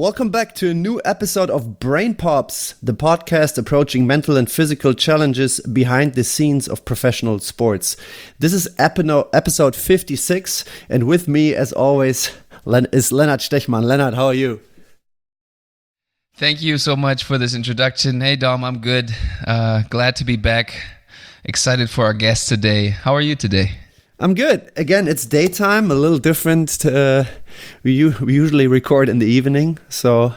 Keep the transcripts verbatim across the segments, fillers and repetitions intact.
welcome back to a new episode of Brain Pops, the podcast approaching mental and physical challenges behind the scenes of professional sports. This is epino- episode fifty-six, and with me, as always, Len- is Lennart Stechmann. Lennart, how are you? Thank you so much for this introduction. Hey, Dom, I'm good. Uh, glad to be back. Excited for our guest today. How are you today? I'm good. Again, it's daytime, a little different. To, uh, we, u- we usually record in the evening, so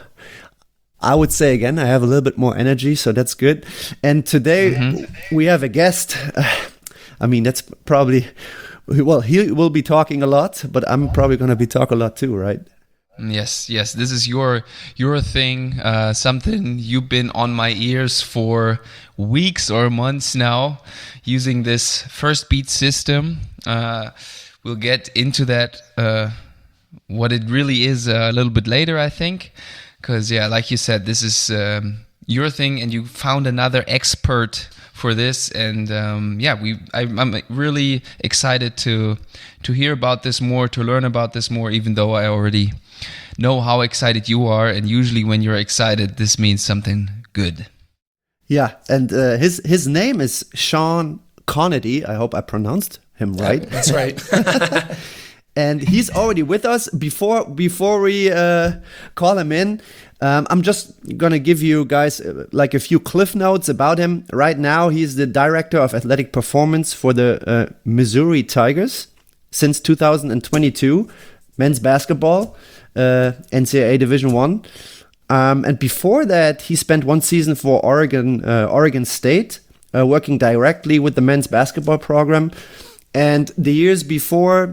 I would say again, I have a little bit more energy, so that's good. And today mm-hmm. we have a guest. Uh, I mean, that's probably, well, he will be talking a lot, but I'm probably going to be talking a lot too, right? Yes, yes. This is your your thing, uh, something you've been on my ears for weeks or months now, using this first beat system. Uh, we'll get into that, uh, what it really is a little bit later, I think. Because, yeah, like you said, this is um, your thing, and you found another expert for this. And, um, yeah, we I, I'm really excited to to hear about this more, to learn about this more, even though I already know how excited you are, and usually when you're excited, this means something good. Yeah, and uh, his his name is Sean Conady. I hope I pronounced him right. Yeah, that's right. And he's already with us. Before before we uh, call him in, um, I'm just gonna give you guys uh, like a few cliff notes about him. Right now, he's the director of athletic performance for the uh, Missouri Tigers since two thousand twenty-two, men's basketball. Uh, N C double A Division One, um, and before that, he spent one season for Oregon, uh, Oregon State, uh, working directly with the men's basketball program. And the years before,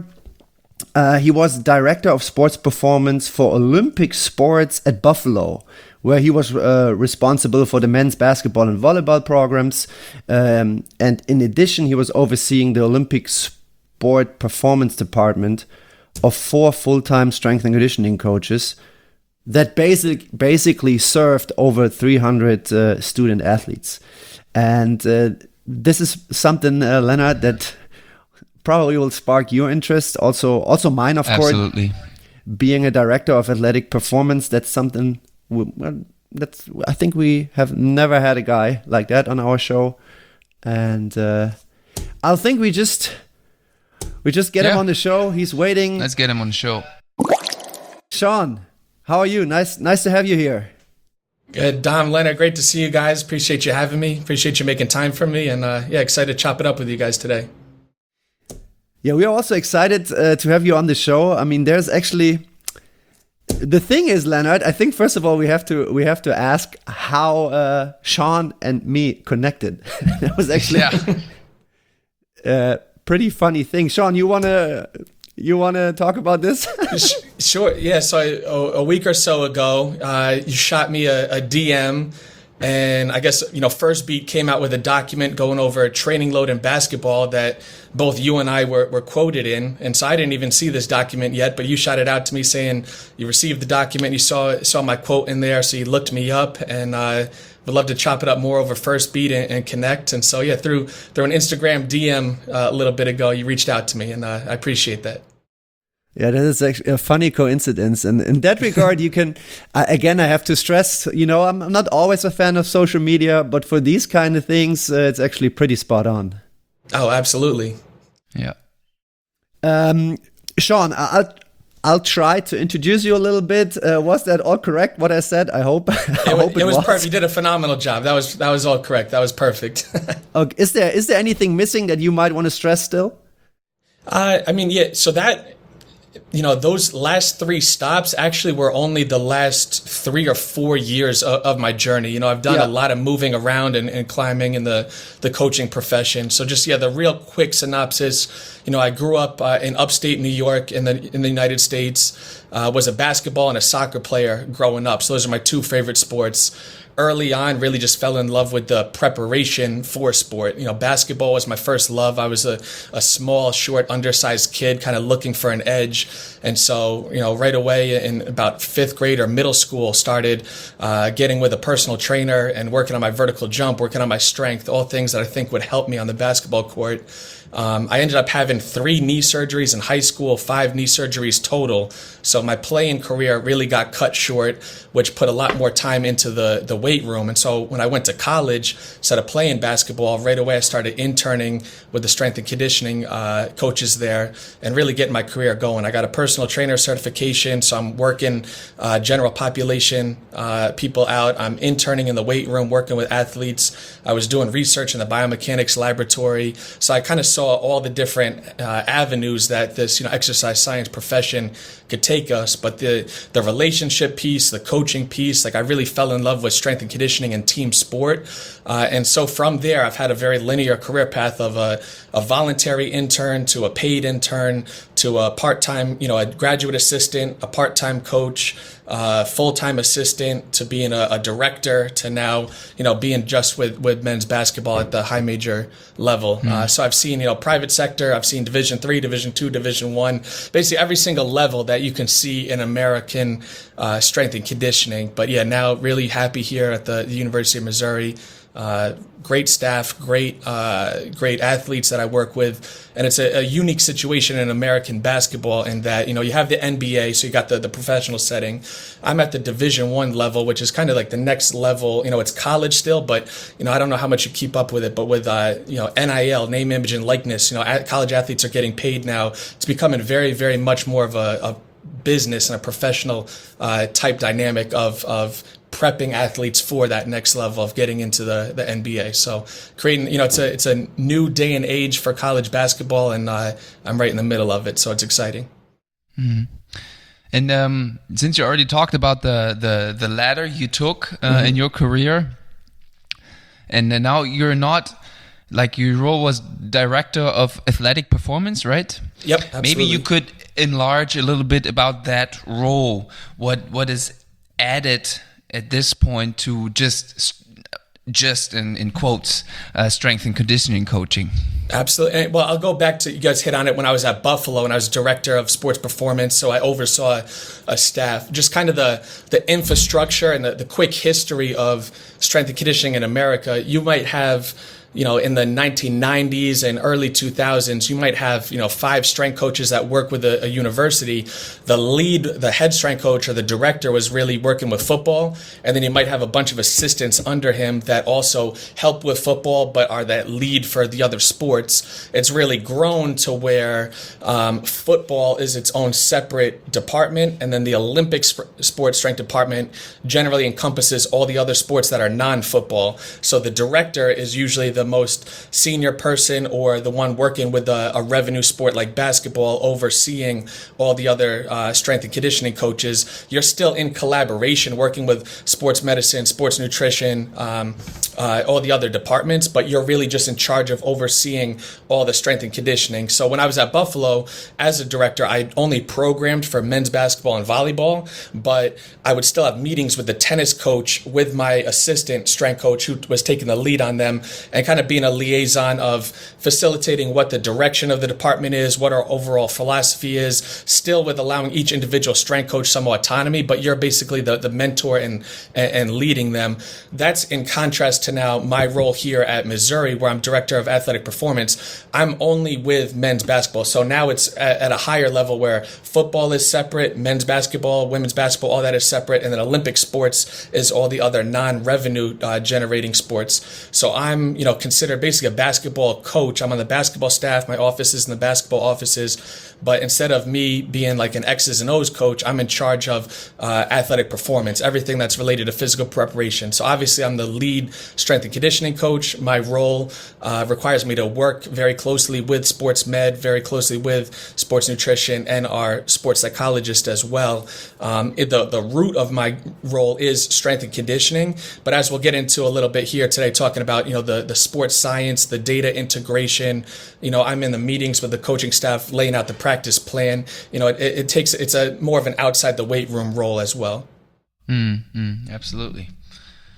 uh, he was director of sports performance for Olympic sports at Buffalo, where he was uh, responsible for the men's basketball and volleyball programs. Um, and in addition, he was overseeing the Olympic sport performance department of four full-time strength and conditioning coaches that basic, basically served over three hundred uh, student athletes. And uh, this is something, uh, Lennart, that probably will spark your interest, also also mine, of Absolutely. course. Being a director of athletic performance, that's something, we, well, that's I think we have never had a guy like that on our show. And uh, I think we just... We just get yeah. him on the show. He's waiting. Let's get him on the show. Sean, how are you? Nice nice to have you here. Good. Dom, Lennart, great to see you guys. Appreciate you having me. Appreciate you making time for me. And uh, yeah, excited to chop it up with you guys today. Yeah, we are also excited uh, to have you on the show. I mean, there's actually... The thing is, Lennart, I think first of all, we have to we have to ask how uh, Sean and me connected. That was actually... Yeah. uh, pretty funny thing. Sean, you wanna you wanna talk about this? Sure. Yeah. So I, a week or so ago, uh, you shot me a, a D M, and I guess you know First Beat came out with a document going over a training load in basketball that both you and I were, were quoted in, and so I didn't even see this document yet. But you shot it out to me saying you received the document, you saw saw my quote in there, so you looked me up, and uh, would love to chop it up more over First Beat and, and connect. And so, yeah, through through an Instagram D M uh, a little bit ago, you reached out to me, and uh, I appreciate that. Yeah, that is actually a funny coincidence. And in that regard, you can, uh, again, I have to stress, you know, I'm, I'm not always a fan of social media, but for these kind of things, uh, it's actually pretty spot on. Oh, absolutely. Yeah. Um, Sean, I'll, I'll try to introduce you a little bit. Uh, was that all correct, what I said? I hope. I it, hope it, it was, was perfect. You did a phenomenal job. That was that was all correct. That was perfect. Okay. Is there is there anything missing that you might want to stress still? Uh, I mean, yeah. So that, you know, those last three stops actually were only the last three or four years of, of my journey. You know, I've done yeah. a lot of moving around and, and climbing in the, the coaching profession. So just, yeah, the real quick synopsis, you know, I grew up uh, in upstate New York in the in the United States, uh, was a basketball and a soccer player growing up. So those are my two favorite sports. early on really just fell in love with the preparation for sport. You know, basketball was my first love. I was a, a small, short, undersized kid kind of looking for an edge. And so, you know, right away in about fifth grade or middle school, started uh, getting with a personal trainer and working on my vertical jump, working on my strength, all things that I think would help me on the basketball court. Um, I ended up having three knee surgeries in high school, five knee surgeries total. So my playing career really got cut short, which put a lot more time into the, the weight room. And so when I went to college, instead of playing basketball, right away I started interning with the strength and conditioning uh, coaches there and really getting my career going. I got a personal trainer certification, so I'm working uh, general population uh, people out. I'm interning in the weight room, working with athletes. I was doing research in the biomechanics laboratory. So I kind of saw all the different uh, avenues that this, you know, exercise science profession could take us. But the the relationship piece, the coaching piece, like I really fell in love with strength and conditioning and team sport. Uh, and so from there, I've had a very linear career path of a, a voluntary intern to a paid intern to a part-time, you know, a graduate assistant, a part-time coach, uh, full-time assistant, to being a, a director, to now, you know, being just with, with men's basketball at the high major level. Mm. Uh, so I've seen, you know, private sector, I've seen Division three, Division two, Division one, basically every single level that you can see in American uh, strength and conditioning. But yeah, now really happy here at the, the University of Missouri. Uh, great staff, great uh, great athletes that I work with. And it's a, a unique situation in American basketball in that, you know, you have the N B A, so you got the, the professional setting. I'm at the Division One level, which is kind of like the next level. You know, it's college still, but, you know, I don't know how much you keep up with it, but with, uh, you know, N I L, name, image, and likeness, you know, at, college athletes are getting paid now. It's becoming very, very much more of a, a business and a professional uh, type dynamic of of prepping athletes for that next level of getting into the, the N B A. So creating, you know, it's a it's a new day and age for college basketball, and uh, I'm right in the middle of it, so it's exciting. Mm-hmm. And um, since you already talked about the the, the ladder you took uh, mm-hmm. in your career, and now you're not, like, your role was director of athletic performance, right? Yep, absolutely. Maybe you could enlarge a little bit about that role. What what is added at this point to just just in, in quotes uh, strength and conditioning coaching? Absolutely. Well, I'll go back to, you guys hit on it, when I was at Buffalo and I was director of sports performance, so I oversaw a staff. Just kind of the the infrastructure and the, the quick history of strength and conditioning in America. You might have, you know, in the nineteen nineties and early two thousands, you might have, you know, five strength coaches that work with a, a university. The lead, the head strength coach or the director was really working with football. And then you might have a bunch of assistants under him that also help with football, but are that lead for the other sports. It's really grown to where um, football is its own separate department. And then the Olympic sp- sports strength department generally encompasses all the other sports that are non-football. So the director is usually the most senior person or the one working with a, a revenue sport like basketball, overseeing all the other uh, strength and conditioning coaches. You're still in collaboration working with sports medicine, sports nutrition, um, uh, all the other departments, but you're really just in charge of overseeing all the strength and conditioning. So when I was at Buffalo as a director, I only programmed for men's basketball and volleyball, but I would still have meetings with the tennis coach, with my assistant strength coach who was taking the lead on them, and kind of being a liaison of facilitating what the direction of the department is, what our overall philosophy is, still with allowing each individual strength coach some autonomy, but you're basically the, the mentor and, and leading them. That's in contrast to now my role here at Missouri, where I'm director of athletic performance. I'm only with men's basketball. So now it's at, at a higher level where football is separate, men's basketball, women's basketball, all that is separate, and then Olympic sports is all the other non-revenue uh, generating sports. So I'm, you know, considered basically a basketball coach. I'm on the basketball staff. My office is in the basketball offices. But instead of me being like an X's and O's coach, I'm in charge of uh, athletic performance, everything that's related to physical preparation. So obviously I'm the lead strength and conditioning coach. My role uh, requires me to work very closely with sports med, very closely with sports nutrition, and our sports psychologist as well. Um, it, the, the root of my role is strength and conditioning. But as we'll get into a little bit here today, talking about, you know, the, the sports science, the data integration, you know, I'm in the meetings with the coaching staff, laying out the practice plan. You know, it, it takes, it's a more of an outside the weight room role as well. Mm, mm, absolutely.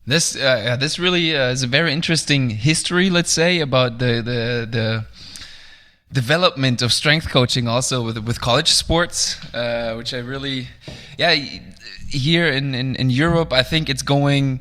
This uh, this really uh, is a very interesting history, let's say, about the the the development of strength coaching also with with college sports, uh, which I really, yeah, here in, in, in Europe, I think it's going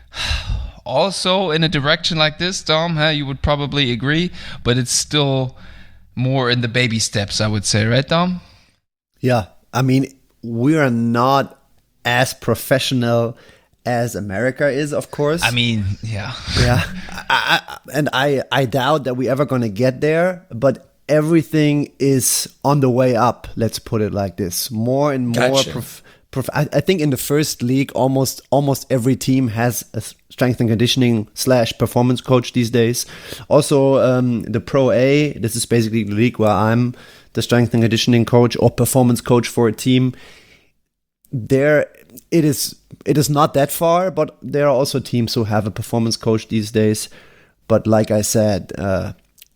also in a direction like this, Dom, huh? You would probably agree, but it's still more in the baby steps, I would say, right, Dom? Yeah, I mean, we are not as professional as America is, of course. I mean, yeah. yeah, I, I, and I, I doubt that we're ever going to get there, but everything is on the way up, let's put it like this. More and more Gotcha. prof- prof- I, I think in the first league, almost almost every team has a strength and conditioning slash performance coach these days. Also, um, the Pro A, this is basically the league where I'm the strength and conditioning coach or performance coach for a team. There, it is it is not that far, but there are also teams who have a performance coach these days. But like I said, uh,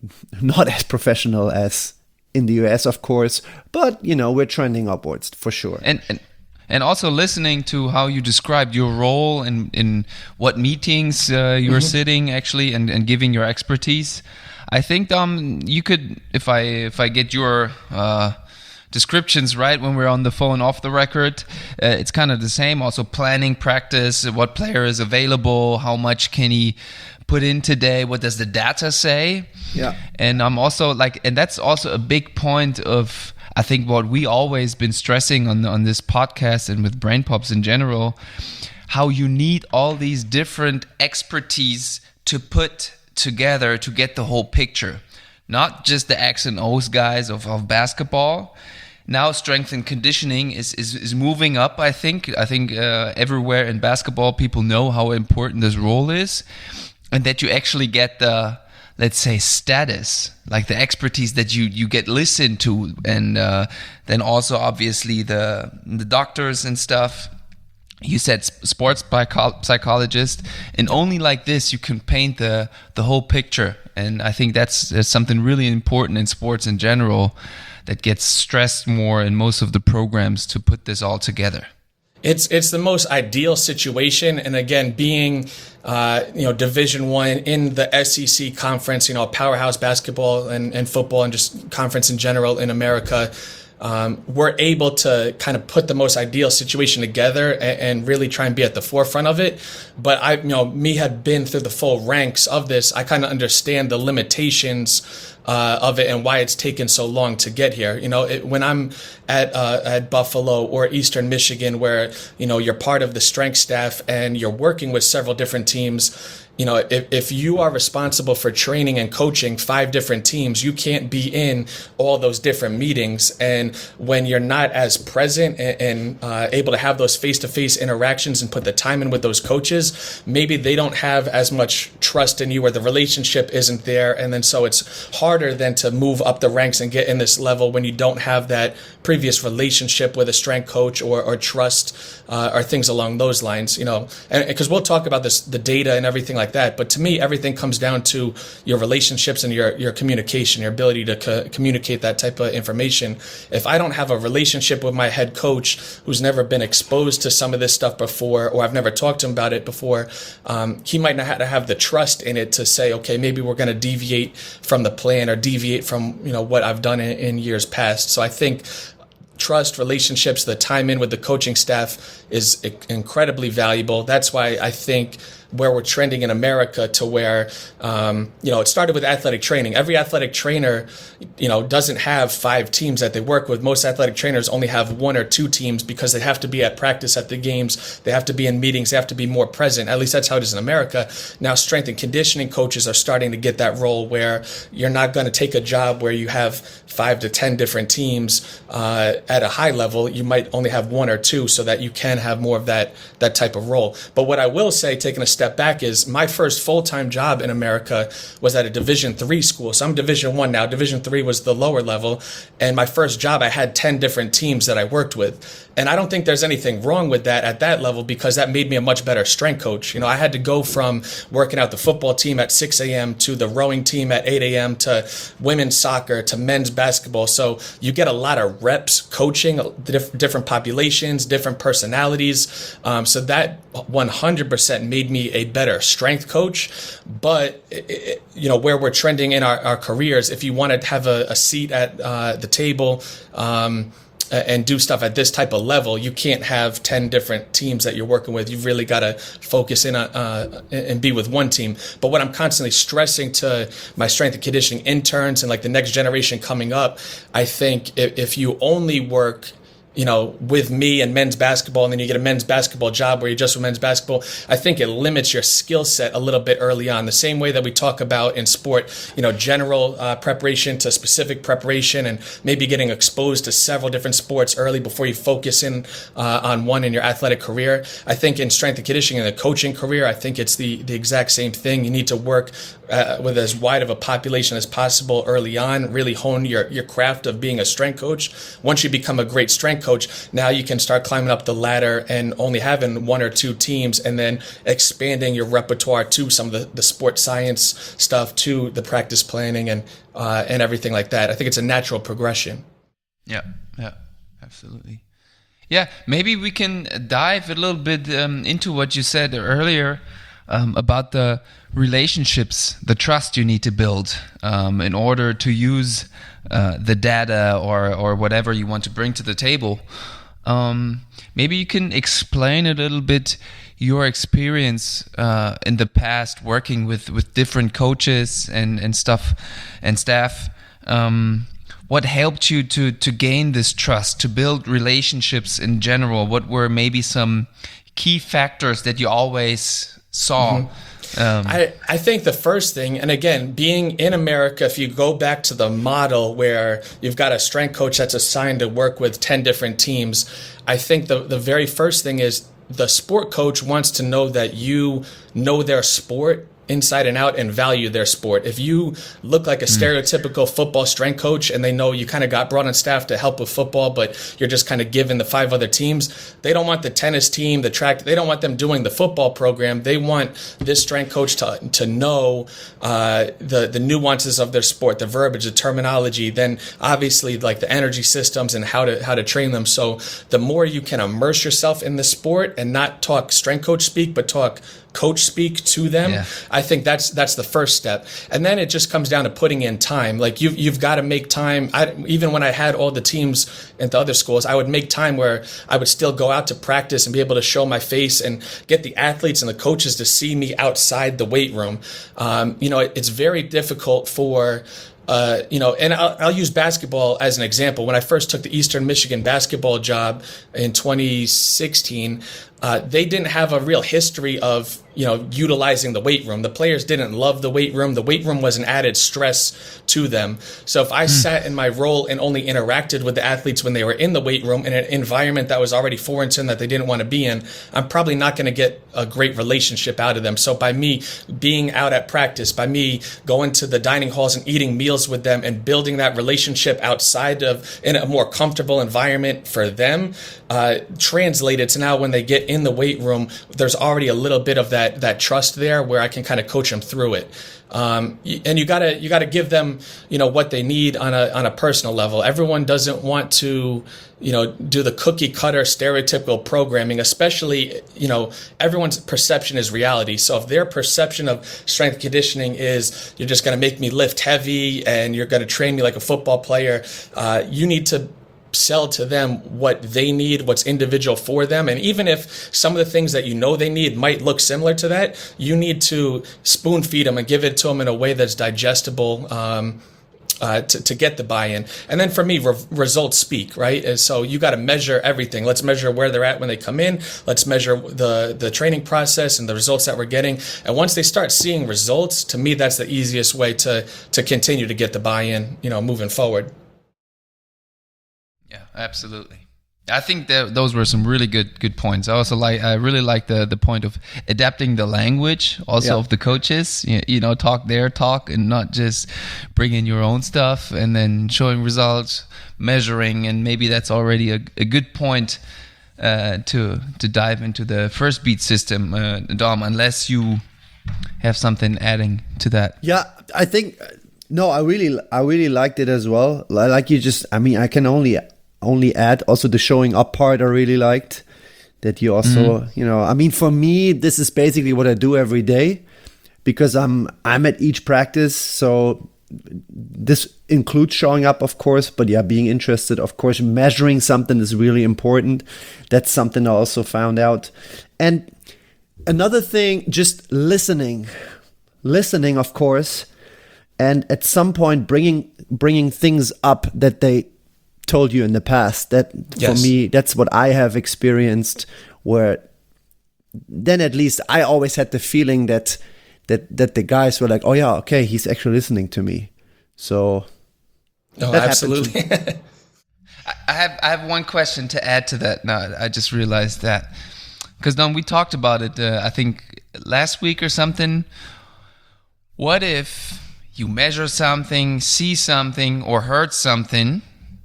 not as professional as in the U S, of course, but you know, we're trending upwards for sure. And and, and also listening to how you described your role in, in what meetings uh, you're mm-hmm. sitting actually and, and giving your expertise, I think um you could, if I if I get your uh, descriptions right when we're on the phone off the record, uh, it's kind of the same. Also planning practice, what player is available, how much can he put in today, what does the data say? Yeah. And I'm also like, and that's also a big point of, I think, what we always been stressing on on this podcast and with Brain Pops in general, how you need all these different expertise to put together to get the whole picture. Not just the X and O's guys of, of basketball. Now strength and conditioning is, is, is moving up, I think. I think uh, everywhere in basketball, people know how important this role is. And that you actually get the, let's say, status, like the expertise that you, you get listened to. And uh, then also, obviously, the the doctors and stuff. You said sports psycho- psychologist. And only like this, you can paint the, the whole picture. And I think that's, that's something really important in sports in general that gets stressed more in most of the programs to put this all together. It's it's the most ideal situation, and again, being uh, you know Division One in the S E C conference, you know, powerhouse basketball and, and football and just conference in general in America, um, we're able to kind of put the most ideal situation together and, and really try and be at the forefront of it. But I, you know, me had been through the full ranks of this. I kind of understand the limitations Uh, of it and why it's taken so long to get here. You know, it, when I'm at uh, at Buffalo or Eastern Michigan, where you know you're part of the strength staff and you're working with several different teams, you know, if, if you are responsible for training and coaching five different teams, you can't be in all those different meetings. And when you're not as present and, and uh, able to have those face-to-face interactions and put the time in with those coaches, maybe they don't have as much trust in you, or the relationship isn't there. And then so it's harder than to move up the ranks and get in this level when you don't have that previous relationship with a strength coach or, or trust uh, or things along those lines, you know, and because we'll talk about this, the data and everything like that. But to me, everything comes down to your relationships and your, your communication, your ability to co- communicate that type of information. If I don't have a relationship with my head coach who's never been exposed to some of this stuff before, or I've never talked to him about it before, um, he might not have to have the trust in it to say, okay, maybe we're going to deviate from the plan or deviate from, you know, what I've done in, in years past. So I think trust, relationships, the time in with the coaching staff is incredibly valuable. That's why I think where we're trending in America to where, um, you know, it started with athletic training. Every athletic trainer, you know, doesn't have five teams that they work with. Most athletic trainers only have one or two teams because they have to be at practice at the games. They have to be in meetings. They have to be more present. At least that's how it is in America. Now, strength and conditioning coaches are starting to get that role where you're not going to take a job where you have five to ten different teams uh, at a high level. You might only have one or two so that you can have more of that, that type of role. But what I will say, taking a step step back, is my first full-time job in America was at a Division three school. So I'm Division one now. Division three was the lower level. And my first job, I had ten different teams that I worked with. And I don't think there's anything wrong with that at that level, because that made me a much better strength coach. You know, I had to go from working out the football team at six a.m. to the rowing team at eight a.m. to women's soccer to men's basketball. So you get a lot of reps coaching different populations, different personalities. Um, so that one hundred percent made me be a better strength coach. But, it, you know, where we're trending in our, our careers, if you want to have a, a seat at uh, the table, um, and do stuff at this type of level, you can't have ten different teams that you're working with. You've really got to focus in on, uh, and be with one team. But what I'm constantly stressing to my strength and conditioning interns and like the next generation coming up, I think if, if you only work, you know, with me and men's basketball, and then you get a men's basketball job where you're just with men's basketball, I think it limits your skill set a little bit early on. The same way that we talk about in sport, you know, general uh, preparation to specific preparation, and maybe getting exposed to several different sports early before you focus in uh, on one in your athletic career. I think in strength and conditioning and the coaching career, I think it's the, the exact same thing. You need to work uh, with as wide of a population as possible early on, really hone your, your craft of being a strength coach. Once you become a great strength coach, now you can start climbing up the ladder and only having one or two teams, and then expanding your repertoire to some of the, the sports science stuff, to the practice planning and uh, and everything like that. I think it's a natural progression. Yeah, yeah, absolutely. Yeah, maybe we can dive a little bit um, into what you said earlier um, about the relationships, the trust you need to build um, in order to use uh, the data or or whatever you want to bring to the table. Um, maybe you can explain a little bit your experience uh, in the past working with, with different coaches and, and stuff and staff. Um, what helped you to, to gain this trust, to build relationships in general? What were maybe some key factors that you always saw? Mm-hmm. Um, I, I think the first thing, and again, being in America, if you go back to the model where you've got a strength coach that's assigned to work with ten different teams, I think the, the very first thing is the sport coach wants to know that you know their sport inside and out and value their sport. If you look like a stereotypical football strength coach and they know you kind of got brought on staff to help with football, but you're just kind of given the five other teams, they don't want the tennis team, the track, they don't want them doing the football program. They want this strength coach to to know uh, the, the nuances of their sport, the verbiage, the terminology, then obviously like the energy systems and how to how to train them. So the more you can immerse yourself in the sport and not talk strength coach speak, but talk coach speak to them, yeah. I think that's that's the first step. And then it just comes down to putting in time. Like you've, you've got to make time. I, even when I had all the teams at the other schools, I would make time where I would still go out to practice and be able to show my face and get the athletes and the coaches to see me outside the weight room. Um, you know, it, it's very difficult for Uh, you know, and I'll, I'll use basketball as an example. When I first took the Eastern Michigan basketball job in twenty sixteen, uh, they didn't have a real history of, you know, utilizing the weight room. The players didn't love the weight room. The weight room was an added stress to them. So if I mm. sat in my role and only interacted with the athletes when they were in the weight room in an environment that was already foreign to them that they didn't want to be in, I'm probably not going to get a great relationship out of them. So by me being out at practice, by me going to the dining halls and eating meals with them and building that relationship outside of in a more comfortable environment for them, uh, translated to now when they get in the weight room, there's already a little bit of that that trust there where I can kind of coach them through it. Um, and you gotta you gotta give them, you know, what they need on a on a personal level. Everyone doesn't want to, you know, do the cookie cutter stereotypical programming, especially, you know, everyone's perception is reality. So if their perception of strength conditioning is you're just going to make me lift heavy and you're going to train me like a football player, uh, you need to sell to them what they need, what's individual for them. And even if some of the things that you know they need might look similar to that, you need to spoon feed them and give it to them in a way that's digestible, um, uh, to, to get the buy-in. And then for me, re- results speak, right? And so you got to measure everything. Let's measure where they're at when they come in. Let's measure the, the training process and the results that we're getting. And once they start seeing results, to me, that's the easiest way to, to continue to get the buy-in, you know, moving forward. Yeah, absolutely. I think that those were some really good good points. I also like I really like the the point of adapting the language also yeah. of the coaches. You, you know, talk their talk and not just bring in your own stuff and then showing results, measuring, and maybe that's already a, a good point uh, to to dive into the first beat system, uh, Dom. Unless you have something adding to that. Yeah, I think no, I really I really liked it as well. Like you just, I mean, I can only. Only add also the showing up part I really liked. that you also, mm-hmm. you know, I mean, for me, this is basically what I do every day because I'm I'm at each practice. So this includes showing up, of course, but yeah, being interested, of course, measuring something is really important. That's something I also found out. And another thing, just listening, listening, of course, and at some point bringing bringing things up that they told you in the past. That yes. For me, that's what I have experienced. Where then at least I always had the feeling that. That, that the guys were like, oh yeah, okay, he's actually listening to me. So, oh, absolutely. I have I have one question to add to that. No, I just realized that because Don, we talked about it. Uh, I think last week or something. What if you measure something, see something, or heard something,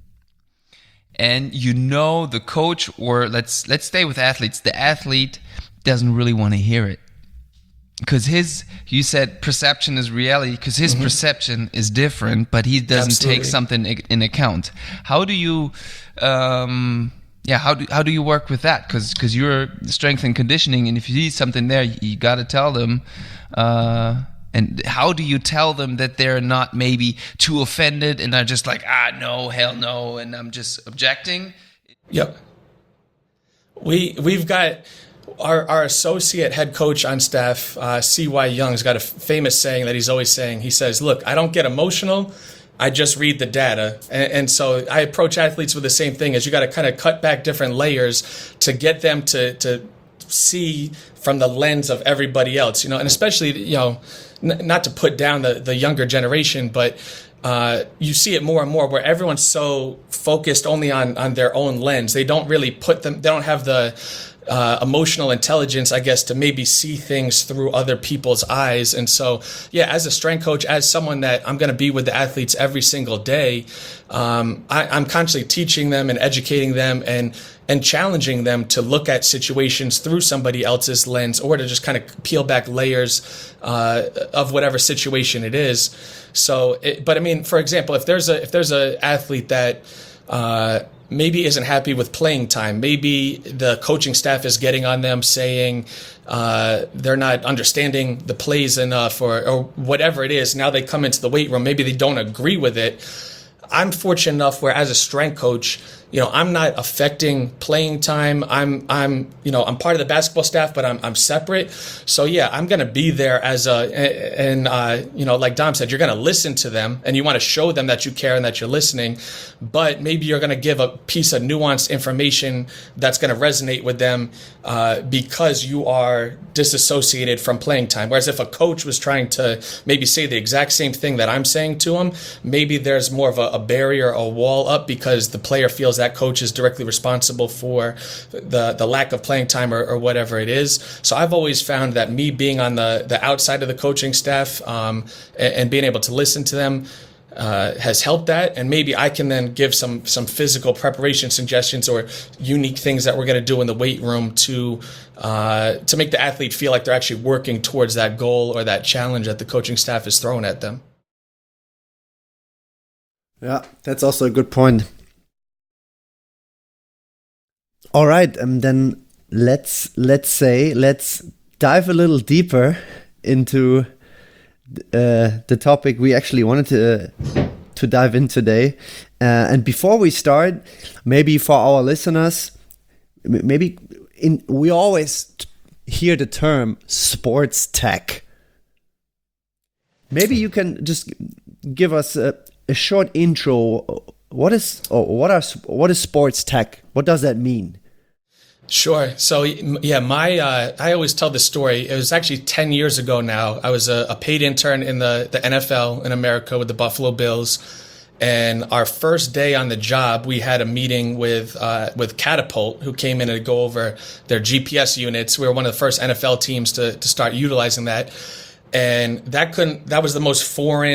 and you know the coach, or let's let's stay with athletes. The athlete doesn't really want to hear it. Because his, you said perception is reality, because his mm-hmm. perception is different, but he doesn't Absolutely. Take something in account. How do you, um, yeah, how do how do you work with that? Because because you're strength and conditioning, and if you see something there, you, you got to tell them. Uh, and how do you tell them that they're not maybe too offended and are just like, ah, no, hell no, and I'm just objecting? Yep. We we've got. Our, our associate head coach on staff, uh, C Y Young's got a f- famous saying that he's always saying. He says, look, I don't get emotional. I just read the data. And, and so I approach athletes with the same thing as you got to kind of cut back different layers to get them to, to see from the lens of everybody else, you know, and especially, you know, n- not to put down the, the younger generation, but uh, you see it more and more where everyone's so focused only on, on their own lens. They don't really put them, they don't have the, Uh, emotional intelligence, I guess, to maybe see things through other people's eyes. And so, yeah, as a strength coach, as someone that I'm going to be with the athletes every single day, um, I, I'm constantly teaching them and educating them and and challenging them to look at situations through somebody else's lens, or to just kind of peel back layers uh, of whatever situation it is. So, it, but I mean, for example, if there's a if there's a athlete that uh, maybe isn't happy with playing time. Maybe the coaching staff is getting on them saying uh, they're not understanding the plays enough, or, or whatever it is. Now they come into the weight room. Maybe they don't agree with it. I'm fortunate enough where, as a strength coach, you know, I'm not affecting playing time. I'm, I'm, you know, I'm part of the basketball staff, but I'm, I'm separate. So yeah, I'm going to be there as a, and, uh, you know, like Dom said, you're going to listen to them and you want to show them that you care and that you're listening, but maybe you're going to give a piece of nuanced information that's going to resonate with them, uh, because you are disassociated from playing time. Whereas if a coach was trying to maybe say the exact same thing that I'm saying to him, maybe there's more of a, a barrier, a wall up, because the player feels that coach is directly responsible for the, the lack of playing time, or, or whatever it is. So I've always found that me being on the, the outside of the coaching staff, um, and, and being able to listen to them, uh, has helped that. And maybe I can then give some, some physical preparation suggestions or unique things that we're going to do in the weight room to, uh, to make the athlete feel like they're actually working towards that goal or that challenge that the coaching staff is throwing at them. Yeah, that's also a good point. All right, and um, then let's let's say let's dive a little deeper into uh, the topic we actually wanted to uh, to dive in today. Uh, and before we start, maybe for our listeners, maybe in we always hear the term sports tech. Maybe you can just give us a, a short intro. What is oh, what are what is sports tech? What does that mean? Sure. So yeah, my uh, I always tell this story. It was actually ten years ago now. I was a, a paid intern in the, the N F L in America with the Buffalo Bills, and our first day on the job, we had a meeting with uh, with Catapult, who came in to go over their G P S units. We were one of the first N F L teams to to start utilizing that, and that couldn't that was the most foreign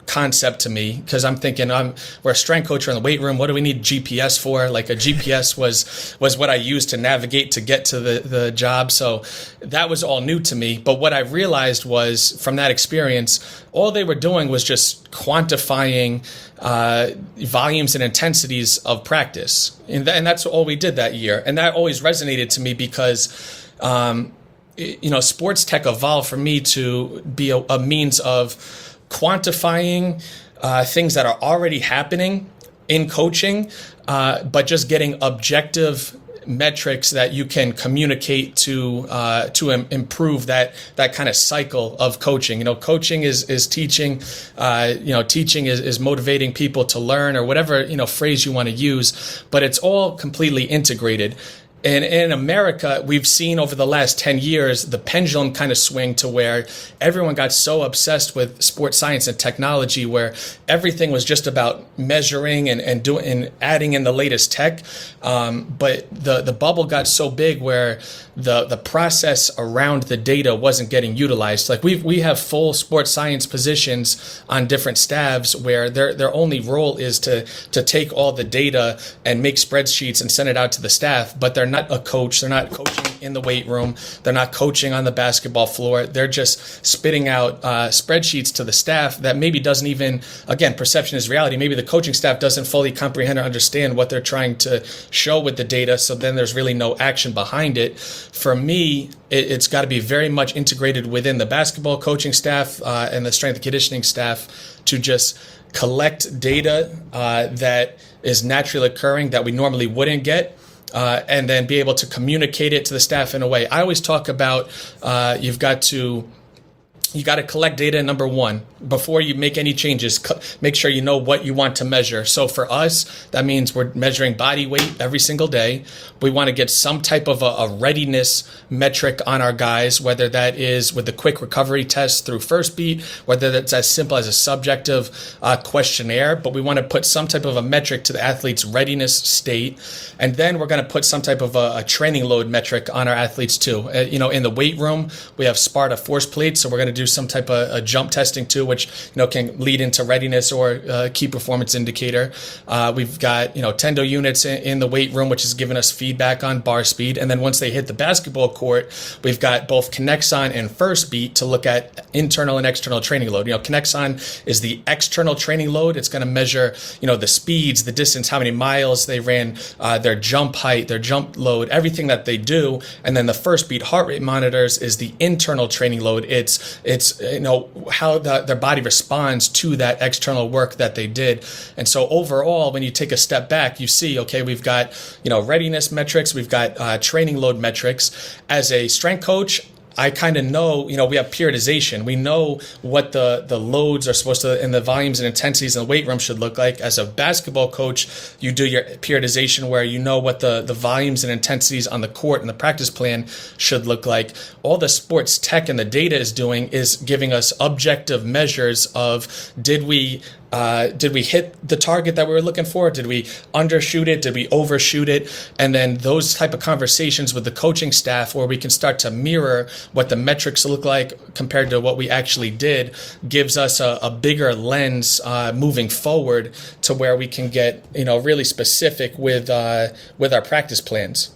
concept to me because I'm thinking I'm we're a strength coach, we're in the weight room. What do we need G P S for? Like a G P S was was what I used to navigate to get to the the job. So that was all new to me. But what I realized was from that experience, all they were doing was just quantifying uh, volumes and intensities of practice, and, th- and that's all we did that year. And that always resonated to me because. Um, you know, sports tech evolved for me to be a, a means of quantifying uh, things that are already happening in coaching, uh, but just getting objective metrics that you can communicate to uh, to im- improve that that kind of cycle of coaching. You know, coaching is is teaching. Uh, you know, teaching is, is motivating people to learn, or whatever you know phrase you want to use. But it's all completely integrated. And in America, we've seen over the last ten years, the pendulum kind of swing to where everyone got so obsessed with sports science and technology, where everything was just about measuring and, and doing and adding in the latest tech. Um, but the, the bubble got so big where the, the process around the data wasn't getting utilized. Like we we have full sports science positions on different staffs where their their only role is to to take all the data and make spreadsheets and send it out to the staff, but they're not not a coach. They're not coaching in the weight room. They're not coaching on the basketball floor. They're just spitting out uh, spreadsheets to the staff that maybe doesn't even, again, perception is reality. Maybe the coaching staff doesn't fully comprehend or understand what they're trying to show with the data. So then there's really no action behind it. For me, it, it's got to be very much integrated within the basketball coaching staff uh, and the strength and conditioning staff to just collect data uh, that is naturally occurring that we normally wouldn't get. Uh, and then be able to communicate it to the staff in a way. I always talk about uh, you've got to you got to collect data, number one, before you make any changes. Co- make sure you know what you want to measure. So for us, that means we're measuring body weight every single day. We want to get some type of a, a readiness metric on our guys, whether that is with the quick recovery test through First Beat, whether that's as simple as a subjective uh, questionnaire, but we want to put some type of a metric to the athlete's readiness state. And then we're going to put some type of a, a training load metric on our athletes too. Uh, you know, in the weight room, we have Sparta force plates, so we're going to do some type of a jump testing too, which you know can lead into readiness or uh, key performance indicator. Uh, we've got you know Tendo units in, in the weight room, which is giving us feedback on bar speed. And then once they hit the basketball court, we've got both Kinexon and First Beat to look at internal and external training load. You know, Kinexon is the external training load. It's going to measure you know the speeds, the distance, how many miles they ran, uh, their jump height, their jump load, everything that they do. And then the First Beat heart rate monitors is the internal training load. It's it's you know how the, their body responds to that external work that they did. And so overall, when you take a step back, you see, okay, we've got you know readiness metrics, we've got uh, training load metrics. As a strength coach, I kind of know, you know, we have periodization. We know what the, the loads are supposed to, and the volumes and intensities in the weight room should look like. As a basketball coach, you do your periodization where you know what the, the volumes and intensities on the court and the practice plan should look like. All the sports tech and the data is doing is giving us objective measures of did we Uh, did we hit the target that we were looking for? Did we undershoot it? Did we overshoot it? And then those type of conversations with the coaching staff where we can start to mirror what the metrics look like compared to what we actually did gives us a, a bigger lens uh, moving forward to where we can get, you know, really specific with uh, with our practice plans.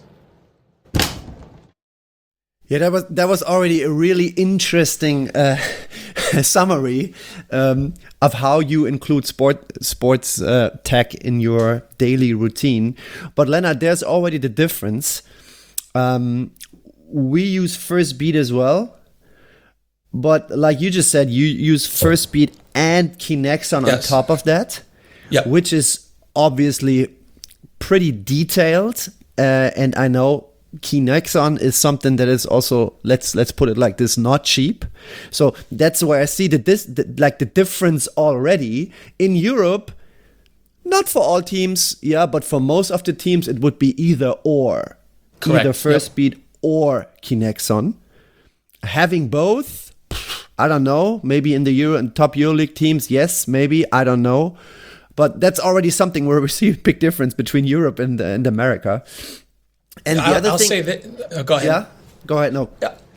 Yeah, that was that was already a really interesting uh, summary um, of how you include sport sports uh, tech in your daily routine. But Lennart, there's already the difference. Um, we use First Beat as well, but like you just said, you use First Beat and Kinexon yes. on top of that, yep. which is obviously pretty detailed. Uh, and I know Kinexon is something that is also, let's let's put it like this, not cheap. So that's where I see the, this, the like the difference already. In Europe, not for all teams, yeah, but for most of the teams, it would be either or. Correct. Either First yep. Beat or Kinexon. Having both, I don't know. Maybe in the Euro and top EuroLeague teams, yes, maybe, I don't know. But that's already something where we see a big difference between Europe and, and America. And the I'll, other I'll thing, say that. Uh, go ahead. Yeah, go ahead. No. Yeah.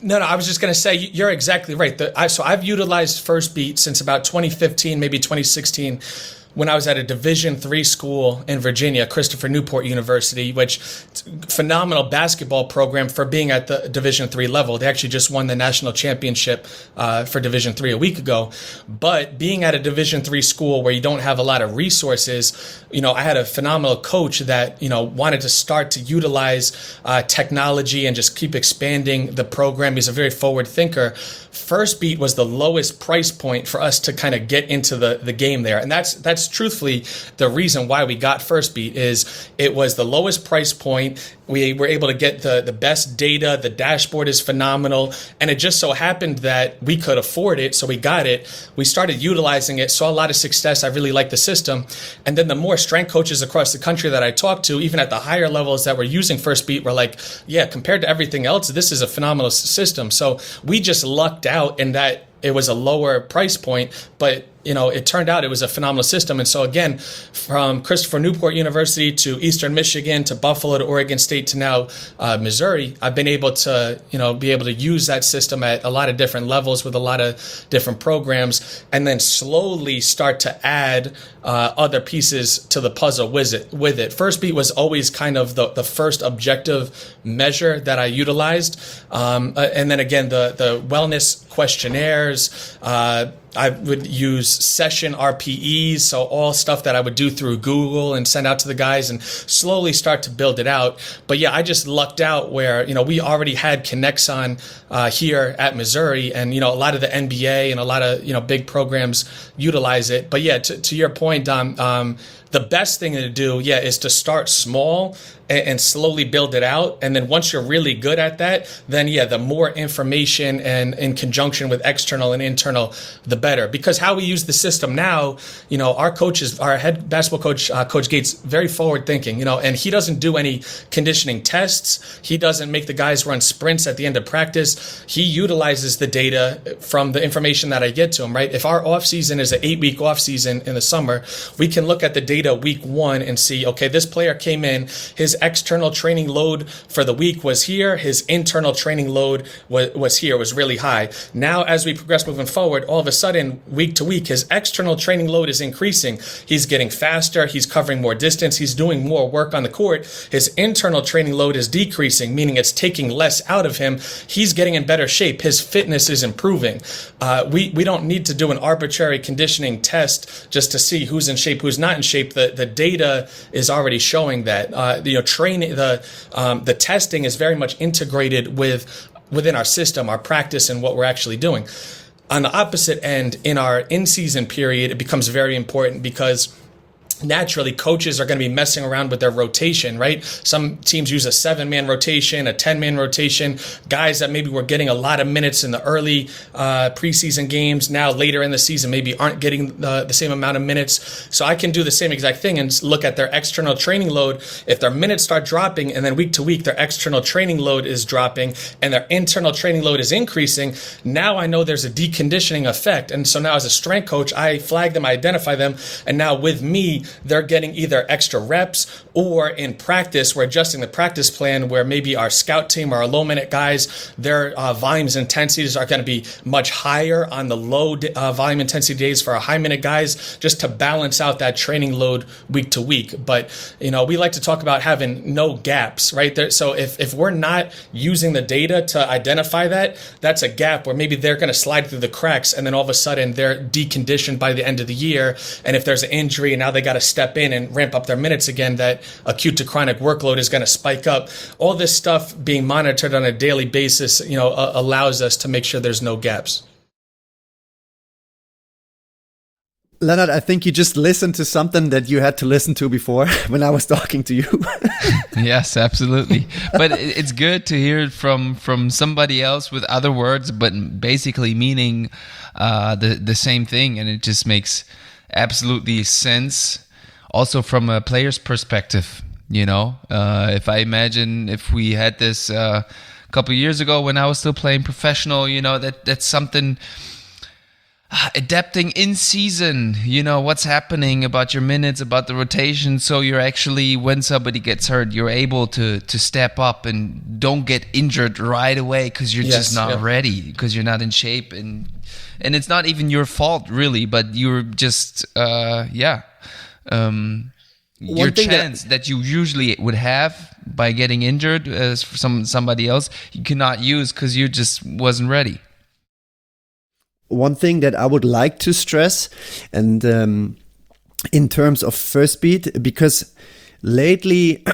No, no, I was just going to say you're exactly right. The, I, so I've utilized FirstBeat since about twenty fifteen, maybe twenty sixteen, when I was at a Division three school in Virginia, Christopher Newport University, which phenomenal basketball program for being at the Division three level. They actually just won the national championship uh, for Division three a week ago. But being at a Division three school where you don't have a lot of resources, you know, I had a phenomenal coach that, you know, wanted to start to utilize uh, technology and just keep expanding the program. He's a very forward thinker. FirstBeat was the lowest price point for us to kind of get into the, the game there. And that's that's truthfully the reason why we got FirstBeat is it was the lowest price point. We were able to get the, the best data. The dashboard is phenomenal. And it just so happened that we could afford it. So we got it. We started utilizing it, saw a lot of success. I really liked the system. And then the more strength coaches across the country that I talked to, even at the higher levels that were using FirstBeat, were like, yeah, compared to everything else, this is a phenomenal system. So we just lucked out in that it was a lower price point, but you know, it turned out it was a phenomenal system. And so again, from Christopher Newport University to Eastern Michigan to Buffalo to Oregon State to now uh, Missouri, I've been able to, you know, be able to use that system at a lot of different levels with a lot of different programs, and then slowly start to add uh, other pieces to the puzzle with it. With it, FirstBeat was always kind of the, the first objective measure that I utilized, um, uh, and then again the the wellness questionnaires. Uh, I would use session R P Es, so all stuff that I would do through Google and send out to the guys and slowly start to build it out. But yeah, I just lucked out where, you know, we already had Connexon uh, here at Missouri, and, you know, a lot of the N B A and a lot of, you know, big programs utilize it. But yeah, to, to your point, Dom, um, the best thing to do, yeah, is to start small and, and slowly build it out. And then once you're really good at that, then yeah, the more information and in conjunction with external and internal, the better. Because how we use the system now, you know, our coaches, our head basketball coach, uh, Coach Gates, very forward thinking, you know, and he doesn't do any conditioning tests. He doesn't make the guys run sprints at the end of practice. He utilizes the data from the information that I get to him, right? If our off season is an eight week off season in the summer, we can look at the data week one and see, okay, this player came in, his external training load for the week was here, his internal training load was, was here, was really high. Now, as we progress moving forward, all of a sudden, week to week, his external training load is increasing. He's getting faster, he's covering more distance, he's doing more work on the court. His internal training load is decreasing, meaning it's taking less out of him. He's getting in better shape. His fitness is improving. Uh, we, we don't need to do an arbitrary conditioning test just to see who's in shape, who's not in shape. The the data is already showing that. Uh, you know, training the um, the testing is very much integrated with within our system, our practice, and what we're actually doing. On the opposite end, in our in-season period, it becomes very important because naturally coaches are going to be messing around with their rotation, right? Some teams use a seven-man rotation, a ten-man rotation. Guys that maybe were getting a lot of minutes in the early uh, preseason games, now later in the season maybe aren't getting the, the same amount of minutes. So I can do the same exact thing and look at their external training load. If their minutes start dropping and then week to week their external training load is dropping and their internal training load is increasing, now I know there's a deconditioning effect. And so now as a strength coach, I flag them, I identify them, and now with me, they're getting either extra reps, or in practice, we're adjusting the practice plan where maybe our scout team or our low minute guys, their uh, volumes intensities are going to be much higher on the low uh, volume intensity days for our high minute guys, just to balance out that training load week to week. But, you know, we like to talk about having no gaps, right? There, so if, if we're not using the data to identify that, that's a gap where maybe they're going to slide through the cracks, and then all of a sudden they're deconditioned by the end of the year. And if there's an injury and now they got to step in and ramp up their minutes again, that acute to chronic workload is going to spike up. All this stuff being monitored on a daily basis, you know, uh, allows us to make sure there's no gaps. Leonard, I think you just listened to something that you had to listen to before when I was talking to you. Yes, absolutely. But it's good to hear it from from somebody else with other words, but basically meaning uh, the the same thing, and it just makes absolutely sense. Also from a player's perspective, you know, uh, if I imagine if we had this uh, a couple of years ago when I was still playing professional, you know, that that's something adapting in season, you know, what's happening about your minutes, about the rotation. So you're actually, when somebody gets hurt, you're able to to step up and don't get injured right away because you're Yes, just not yeah. ready, because you're not in shape. And and it's not even your fault, really, but you're just, uh, yeah. Um, your thing that- chance that, you usually would have by getting injured as for some somebody else, you cannot use because you just wasn't ready. One thing that I would like to stress, and um, in terms of first beat, because lately,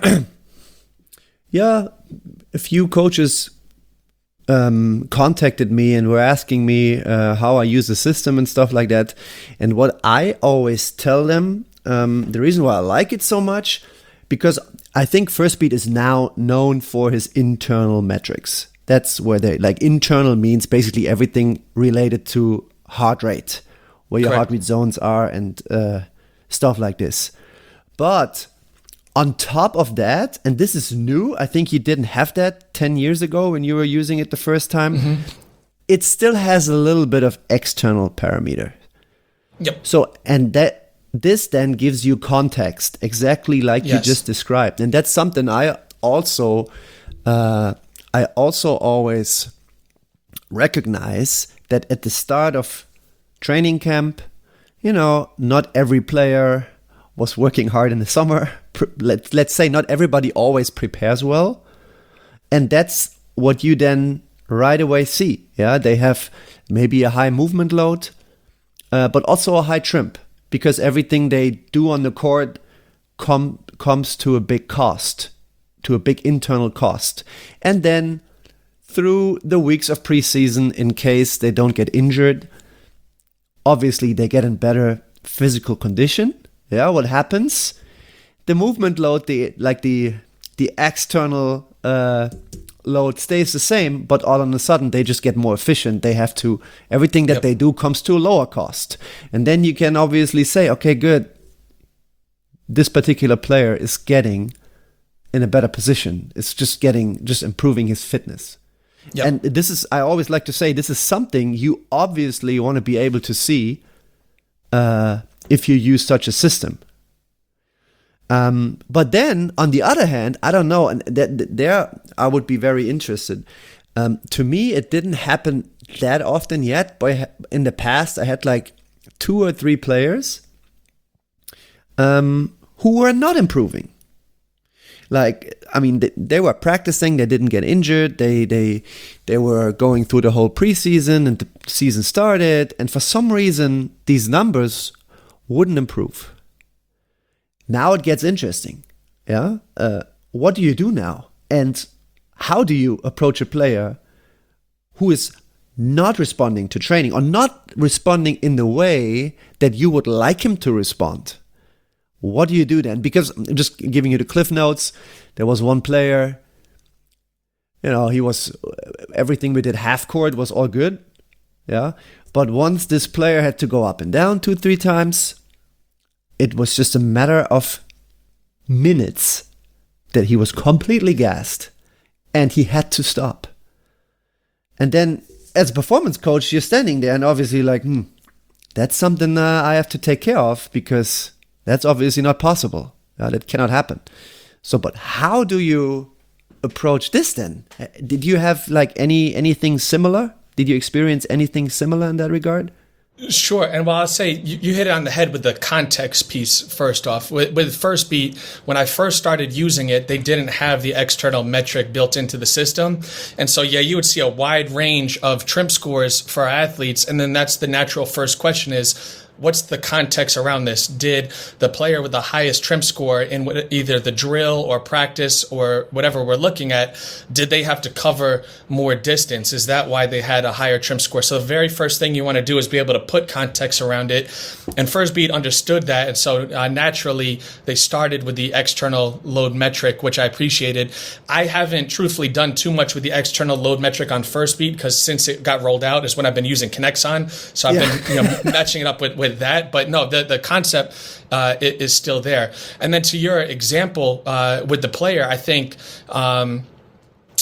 yeah, a few coaches um, contacted me and were asking me uh, how I use the system and stuff like that. And what I always tell them, um, the reason why I like it so much, because I think first beat is now known for his internal metrics. That's where they, like, internal means basically everything related to heart rate, where your Correct. heart rate zones are and uh, stuff like this. But on top of that, and this is new, I think you didn't have that ten years ago when you were using it the first time, Mm-hmm. it still has a little bit of external parameter. Yep. So, and that this then gives you context, exactly like you Yes. just described. And that's something I also, uh, I also always recognize that at the start of training camp, you know, not every player was working hard in the summer. Pre- Let, let's say not everybody always prepares well. And that's what you then right away see. Yeah, they have maybe a high movement load, uh, but also a high trim, because everything they do on the court com- comes to a big cost, to a big internal cost. And then through the weeks of preseason, in case they don't get injured, obviously they get in better physical condition. Yeah, what happens? The movement load, the like the the external uh, load stays the same, but all of a sudden they just get more efficient. They have to, everything that Yep. they do comes to a lower cost. And then you can obviously say, okay, good, this particular player is getting in a better position. It's just getting, just improving his fitness. Yep. And this is, I always like to say, this is something you obviously want to be able to see uh, if you use such a system. Um, but then, on the other hand, I don't know, and th- th- there I would be very interested. Um, to me, it didn't happen that often yet, but in the past, I had like two or three players um, who were not improving. Like, I mean, they, they were practicing, they didn't get injured, they they they were going through the whole preseason, and the season started, and for some reason, these numbers wouldn't improve. Now it gets interesting. Yeah, uh, what do you do now, and how do you approach a player who is not responding to training, or not responding in the way that you would like him to respond? What do you do then? Because I'm just giving you the cliff notes. There was one player, you know, he was, everything we did half court was all good. Yeah. But once this player had to go up and down two, three times, it was just a matter of minutes that he was completely gassed and he had to stop. And then as a performance coach, you're standing there and obviously like, hmm, that's something uh, I have to take care of, because that's obviously not possible. Uh, that cannot happen. So, but how do you approach this then? Uh, Did you have like any anything similar? Did you experience anything similar in that regard? Sure. And while I'll say you, you hit it on the head with the context piece first off. With, with First Beat, when I first started using it, they didn't have the external metric built into the system. And so, yeah, you would see a wide range of trim scores for our athletes. And then that's the natural first question is, what's the context around this? Did the player with the highest trim score in either the drill or practice or whatever we're looking at, did they have to cover more distance? Is that why they had a higher trim score? So the very first thing you want to do is be able to put context around it. And First Beat understood that. And so uh, naturally, they started with the external load metric, which I appreciated. I haven't truthfully done too much with the external load metric on First Beat, because since it got rolled out is when I've been using Kinexon. So I've Yeah. been you know, matching it up with, with that. But no, the, the concept uh, is still there. And then to your example uh, with the player, I think um,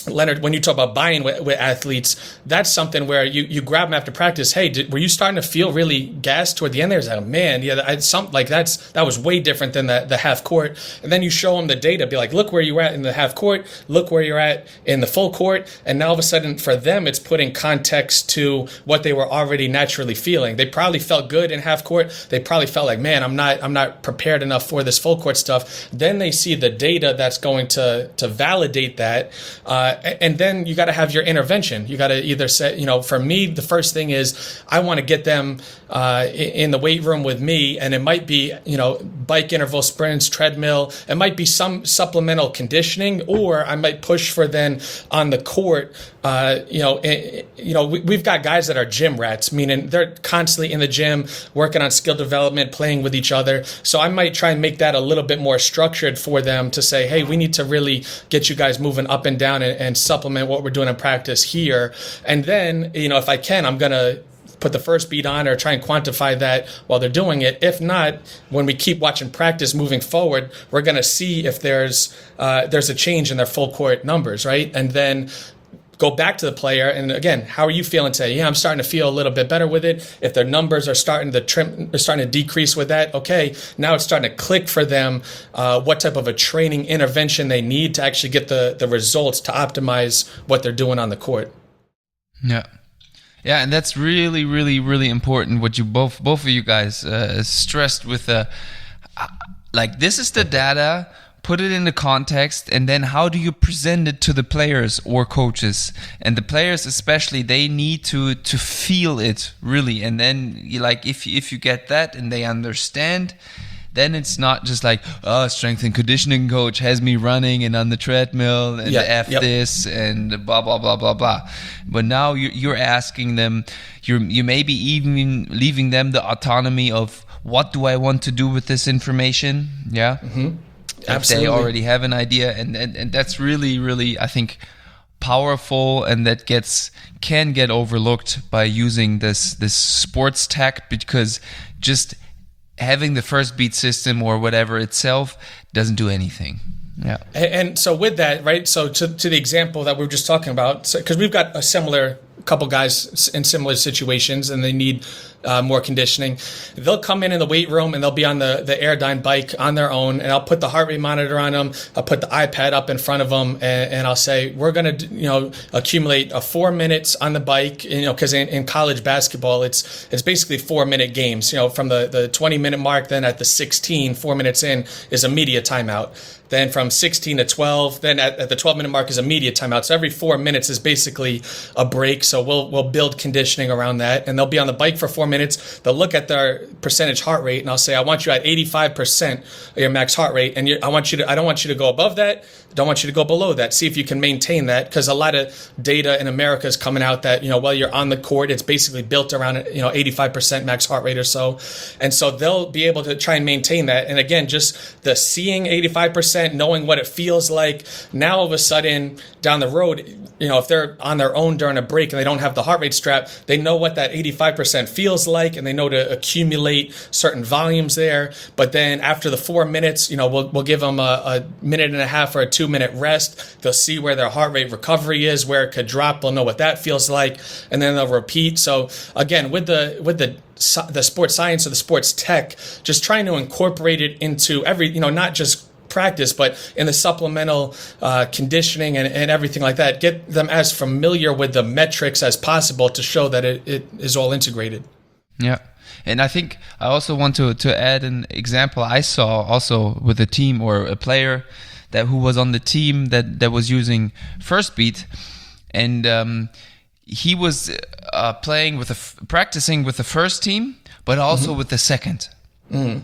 Leonard, when you talk about buying with, with athletes, that's something where you, you grab them after practice. Hey, did, were you starting to feel really gassed toward the end there? It's like, man, yeah, I, some like that's that was way different than the, the half court. And then you show them the data, be like, look where you're at in the half court, look where you're at in the full court, and now all of a sudden for them, it's putting context to what they were already naturally feeling. They probably felt good in half court. They probably felt like, man, I'm not I'm not prepared enough for this full court stuff. Then they see the data that's going to to validate that. Uh, And then you got to have your intervention. You got to either say, you know, for me, the first thing is I want to get them uh, in the weight room with me. And it might be, you know, bike interval sprints, treadmill. It might be some supplemental conditioning, or I might push for then on the court. Uh, you know, it, you know, we, we've got guys that are gym rats, meaning they're constantly in the gym working on skill development, playing with each other. So I might try and make that a little bit more structured for them to say, hey, we need to really get you guys moving up and down and, and supplement what we're doing in practice here. And then, you know, if I can, I'm going to put the first beat on or try and quantify that while they're doing it. If not, when we keep watching practice moving forward, we're going to see if there's uh, there's a change in their full court numbers, right? And then go back to the player. And again, how are you feeling today? Yeah, I'm starting to feel a little bit better with it. If their numbers are starting to trim, are starting to decrease with that, okay, now it's starting to click for them uh, what type of a training intervention they need to actually get the, the results to optimize what they're doing on the court. Yeah. Yeah, and that's really, really, really important what you both, both of you guys uh, stressed with the, uh, like, this is the data, put it into context, and then how do you present it to the players or coaches? And the players especially, they need to to feel it really. And then you like if if you get that and they understand, then it's not just like, oh, strength and conditioning coach has me running and on the treadmill and yeah, F yep. this and blah blah blah blah blah. But now you're you're asking them, you're you maybe even leaving them the autonomy of what do I want to do with this information? Yeah. Mm-hmm. If Absolutely. they already have an idea, and, and and that's really really I think powerful, and that gets can get overlooked by using this this sports tech, because just having the first beat system or whatever itself doesn't do anything. Yeah. And so with that, right, so to to the example that we were just talking about, because so, we've got a similar couple guys in similar situations and they need uh, more conditioning. They'll come in in the weight room and they'll be on the, the Airdyne bike on their own, and I'll put the heart rate monitor on them. I'll put the iPad up in front of them, and, and I'll say, we're going to, you know, accumulate a four minutes on the bike, you know, because in, in college basketball, it's it's basically four minute games, you know, from the, the twenty minute mark, then at the sixteen, four minutes in is a media timeout. Then from sixteen to twelve, then at, at the twelve minute mark is a media timeout. So every four minutes is basically a break. So we'll we'll build conditioning around that, and they'll be on the bike for four minutes. They'll look at their percentage heart rate, and I'll say, I want you at eighty-five percent of your max heart rate, and you, I want you to I don't want you to go above that. Don't want you to go below that. See if you can maintain that, because a lot of data in America is coming out that, you know, while you're on the court, it's basically built around, you know, eighty-five percent max heart rate or so. And so they'll be able to try and maintain that. And again, just the seeing eighty-five percent, knowing what it feels like. Now all of a sudden down the road, you know, if they're on their own during a break and they don't have the heart rate strap, they know what that eighty-five percent feels like, and they know to accumulate certain volumes there. But then after the four minutes, you know, we'll we'll give them a, a minute and a half or a two minute rest. They'll see where their heart rate recovery is, where it could drop. They'll know what that feels like, and then they'll repeat. So again, with the with the the sports science or the sports tech, just trying to incorporate it into every, you know, not just practice, but in the supplemental uh, conditioning and, and everything like that, get them as familiar with the metrics as possible to show that it, it is all integrated. Yeah. And I think I also want to, to add an example I saw also with a team or a player that who was on the team that, that was using First Beat, and um, he was uh, playing with a, practicing with the first team, but also mm-hmm. with the second. Mm.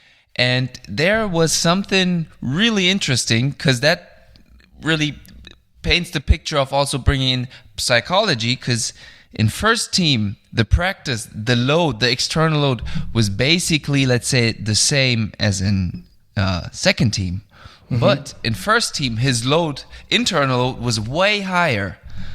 And there was something really interesting, because that really paints the picture of also bringing in psychology, because in first team, the practice, the load, the external load was basically, let's say, the same as in uh, second team. Mm-hmm. But in first team, his load, internal load, was way higher.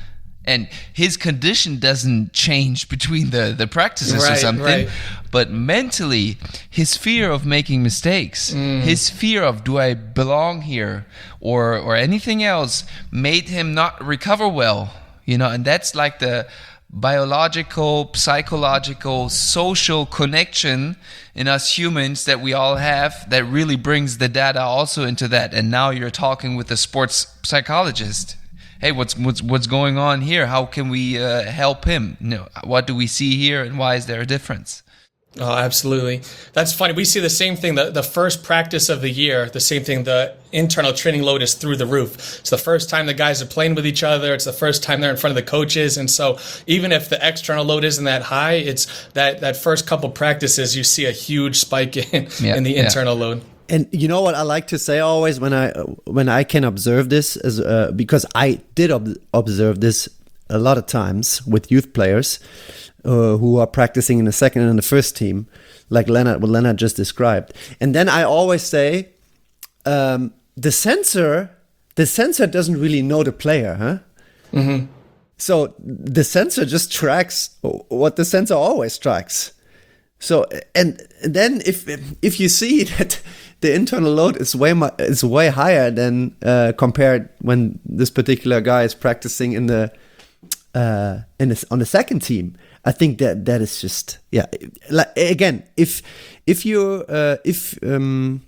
and his condition doesn't change between the, the practices Right, or something. right. But mentally, his fear of making mistakes, mm. his fear of do I belong here or or anything else made him not recover well. You know, and that's like the biological, psychological, social connection in us humans that we all have that really brings the data also into that. And now you're talking with a sports psychologist. Hey, what's what's what's going on here? How can we uh, help him? You know, what do we see here, and why is there a difference? Oh, absolutely. That's funny. We see the same thing. The, the first practice of the year, the same thing, the internal training load is through the roof. It's the first time the guys are playing with each other. It's the first time they're in front of the coaches. And so even if the external load isn't that high, it's that, that first couple practices, you see a huge spike in, yeah, in the yeah. internal load. And you know what I like to say always when I when I can observe this is uh, because I did ob- observe this a lot of times with youth players uh, who are practicing in the second and the first team, like Leonard, what Leonard just described. And then I always say, um, the sensor, the sensor doesn't really know the player, huh? Mm-hmm. So the sensor just tracks what the sensor always tracks. So and then if if you see that the internal load is way mu- is way higher than uh, compared when this particular guy is practicing in the uh, in this, on the second team, I think that that is just yeah. Like again, if if you uh, if um,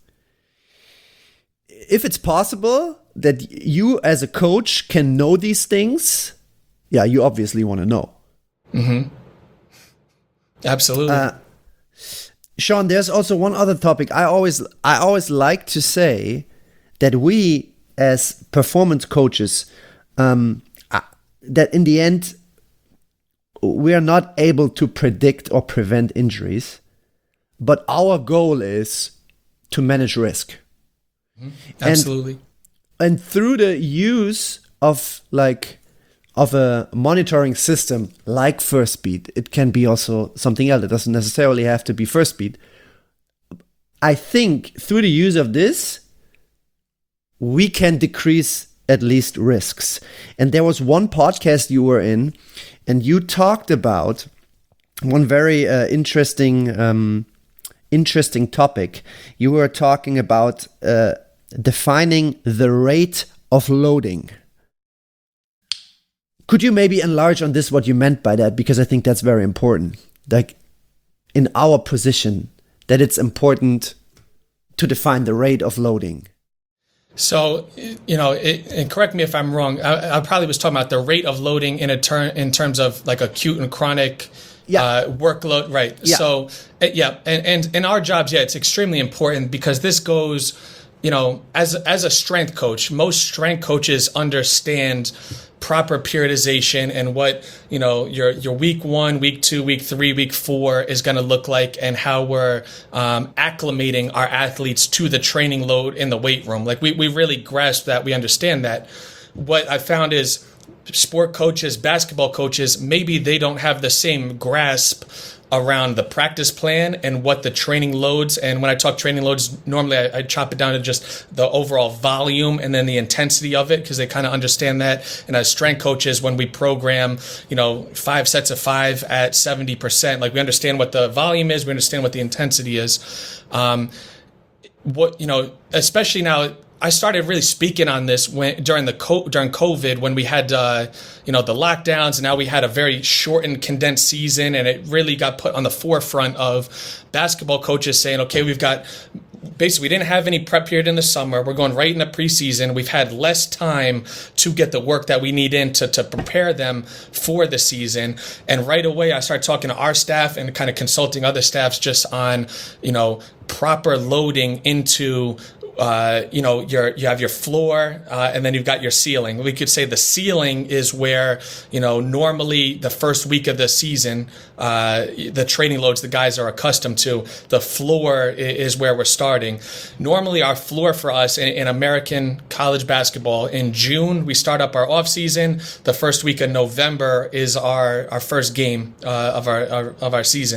if it's possible that you as a coach can know these things, yeah, you obviously want to know. Mm-hmm. Absolutely. Uh, Sean, there's also one other topic. I always I always like to say that we as performance coaches, um, uh, that in the end, we are not able to predict or prevent injuries, but our goal is to manage risk. Mm-hmm. Absolutely. And, and through the use of like of a monitoring system like Firstbeat, it can be also something else. It doesn't necessarily have to be Firstbeat. I think through the use of this, we can decrease at least risks. And there was one podcast you were in, and you talked about one very uh, interesting, um, interesting topic. You were talking about uh, defining the rate of loading. Could you maybe enlarge on this, what you meant by that? Because I think that's very important. Like in our position, that it's important to define the rate of loading. So, you know, it, and correct me if I'm wrong. I, I probably was talking about the rate of loading in a turn in terms of like acute and chronic yeah. uh, workload, right? Yeah. So, uh, yeah, and, and in our jobs, yeah, it's extremely important because this goes, you know, as as a strength coach, most strength coaches understand proper periodization and what, you know, your your week one, week two, week three, week four is going to look like, and how we're um, acclimating our athletes to the training load in the weight room. Like we, we really grasp that, we understand that. What I found is sport coaches, basketball coaches, maybe they don't have the same grasp around the practice plan and what the training loads. And when I talk training loads, normally I, I chop it down to just the overall volume and then the intensity of it, because they kind of understand that. And as strength coaches, when we program, you know, five sets of five at seventy percent, like we understand what the volume is, we understand what the intensity is. Um, what, you know, especially now, I started really speaking on this when during the co- during COVID, when we had uh, you know, the lockdowns, and now we had a very shortened, condensed season, and it really got put on the forefront of basketball coaches saying, okay, we've got basically we didn't have any prep period in the summer. We're going right into preseason. We've had less time to get the work that we need in to, to prepare them for the season. And right away, I started talking to our staff and kind of consulting other staffs just on, you know, proper loading into Uh, you know, your you have your floor, uh, and then you've got your ceiling. We could say the ceiling is where, you know, normally the first week of the season, uh, the training loads the guys are accustomed to. The floor is where we're starting. Normally, our floor for us in, in American college basketball, in June we start up our off season. The first week of November is our our first game uh, of our, our of our season.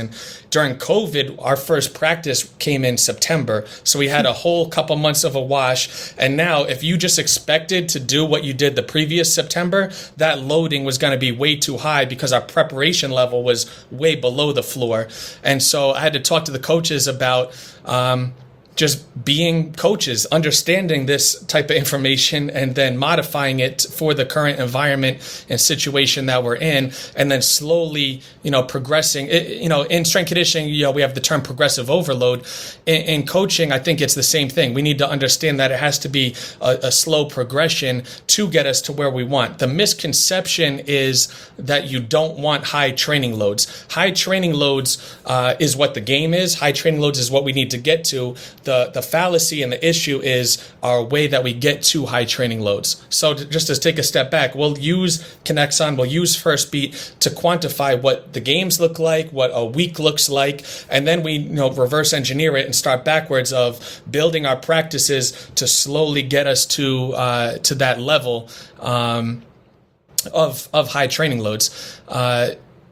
during COVID, our first practice came in September. So we had a whole couple months of a wash. And now if you just expected to do what you did the previous September, that loading was going to be way too high because our preparation level was way below the floor. And so I had to talk to the coaches about um, just being coaches, understanding this type of information and then modifying it for the current environment and situation that we're in, and then slowly, you know, progressing. It, you know, in strength conditioning, you know, we have the term progressive overload. In, in coaching, I think it's the same thing. We need to understand that it has to be a, a slow progression to get us to where we want. The misconception is that you don't want high training loads. High training loads uh, is what the game is. High training loads is what we need to get to. The, the fallacy and the issue is our way that we get to high training loads. So to, just to take a step back, we'll use Kinexon, we'll use First Beat to quantify what the games look like, what a week looks like, and then we you know reverse engineer it and start backwards of building our practices to slowly get us to uh, to that level um, of of high training loads. Uh,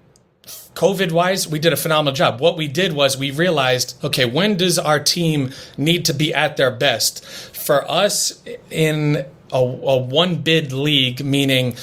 COVID-wise, we did a phenomenal job. What we did was we realized, okay, when does our team need to be at their best? For us, in a, a one-bid league, meaning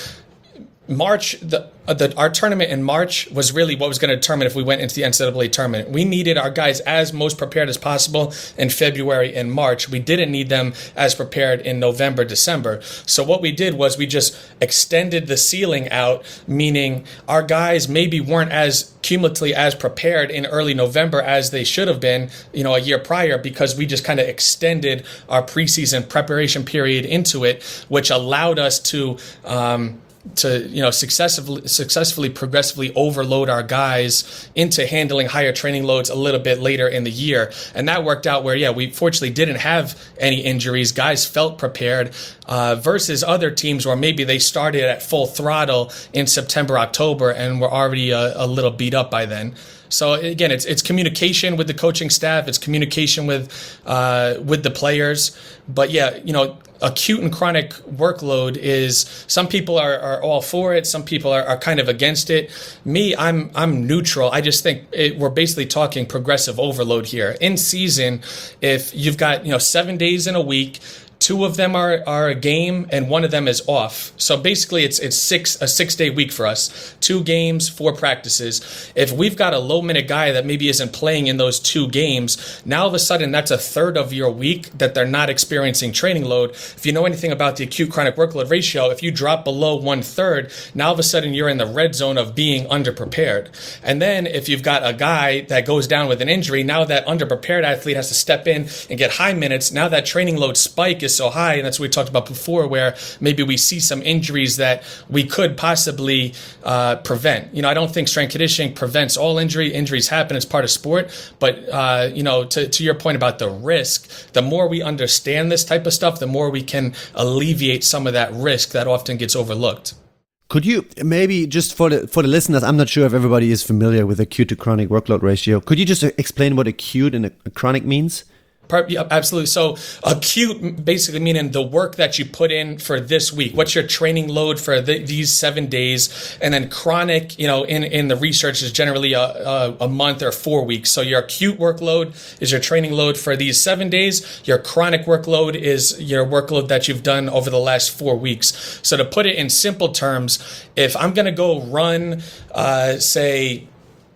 March, the, uh, the our tournament in March was really what was going to determine if we went into the N C double A tournament. We needed our guys as most prepared as possible in February and March. We didn't need them as prepared in November, December. So what we did was we just extended the ceiling out, meaning our guys maybe weren't as cumulatively as prepared in early November as they should have been, you know, a year prior, because we just kind of extended our preseason preparation period into it, which allowed us to um, to you know successfully successfully progressively overload our guys into handling higher training loads a little bit later in the year. And that worked out where yeah we fortunately didn't have any injuries. Guys felt prepared uh, versus other teams where maybe they started at full throttle in September, October and were already a, a little beat up by then. So again, it's it's communication with the coaching staff, it's communication with uh, with the players. But yeah, you know, acute and chronic workload is, some people are, are all for it, some people are, are kind of against it. Me, I'm I'm neutral. I just think it, we're basically talking progressive overload here. In season, if you've got you know seven days in a week, two of them are, are a game and one of them is off. So basically it's it's six a six day week for us. Two games, four practices. If we've got a low minute guy that maybe isn't playing in those two games, now all of a sudden that's a third of your week that they're not experiencing training load. If you know anything about the acute chronic workload ratio, if you drop below one third, now all of a sudden you're in the red zone of being underprepared. And then if you've got a guy that goes down with an injury, now that underprepared athlete has to step in and get high minutes. Now that training load spike is so high, and that's what we talked about before, where maybe we see some injuries that we could possibly uh, prevent. You know, I don't think strength conditioning prevents all injury. Injuries happen; it's part of sport. But uh, you know, to to your point about the risk, the more we understand this type of stuff, the more we can alleviate some of that risk that often gets overlooked. Could you maybe just for the for the listeners, I'm not sure if everybody is familiar with acute to chronic workload ratio. Could you just explain what acute and chronic means? Yeah, absolutely. So acute basically meaning the work that you put in for this week. What's your training load for the, these seven days? And then chronic, you know, in, in the research is generally a, a, a month or four weeks. So your acute workload is your training load for these seven days. Your chronic workload is your workload that you've done over the last four weeks. So to put it in simple terms, if I'm going to go run, uh, say,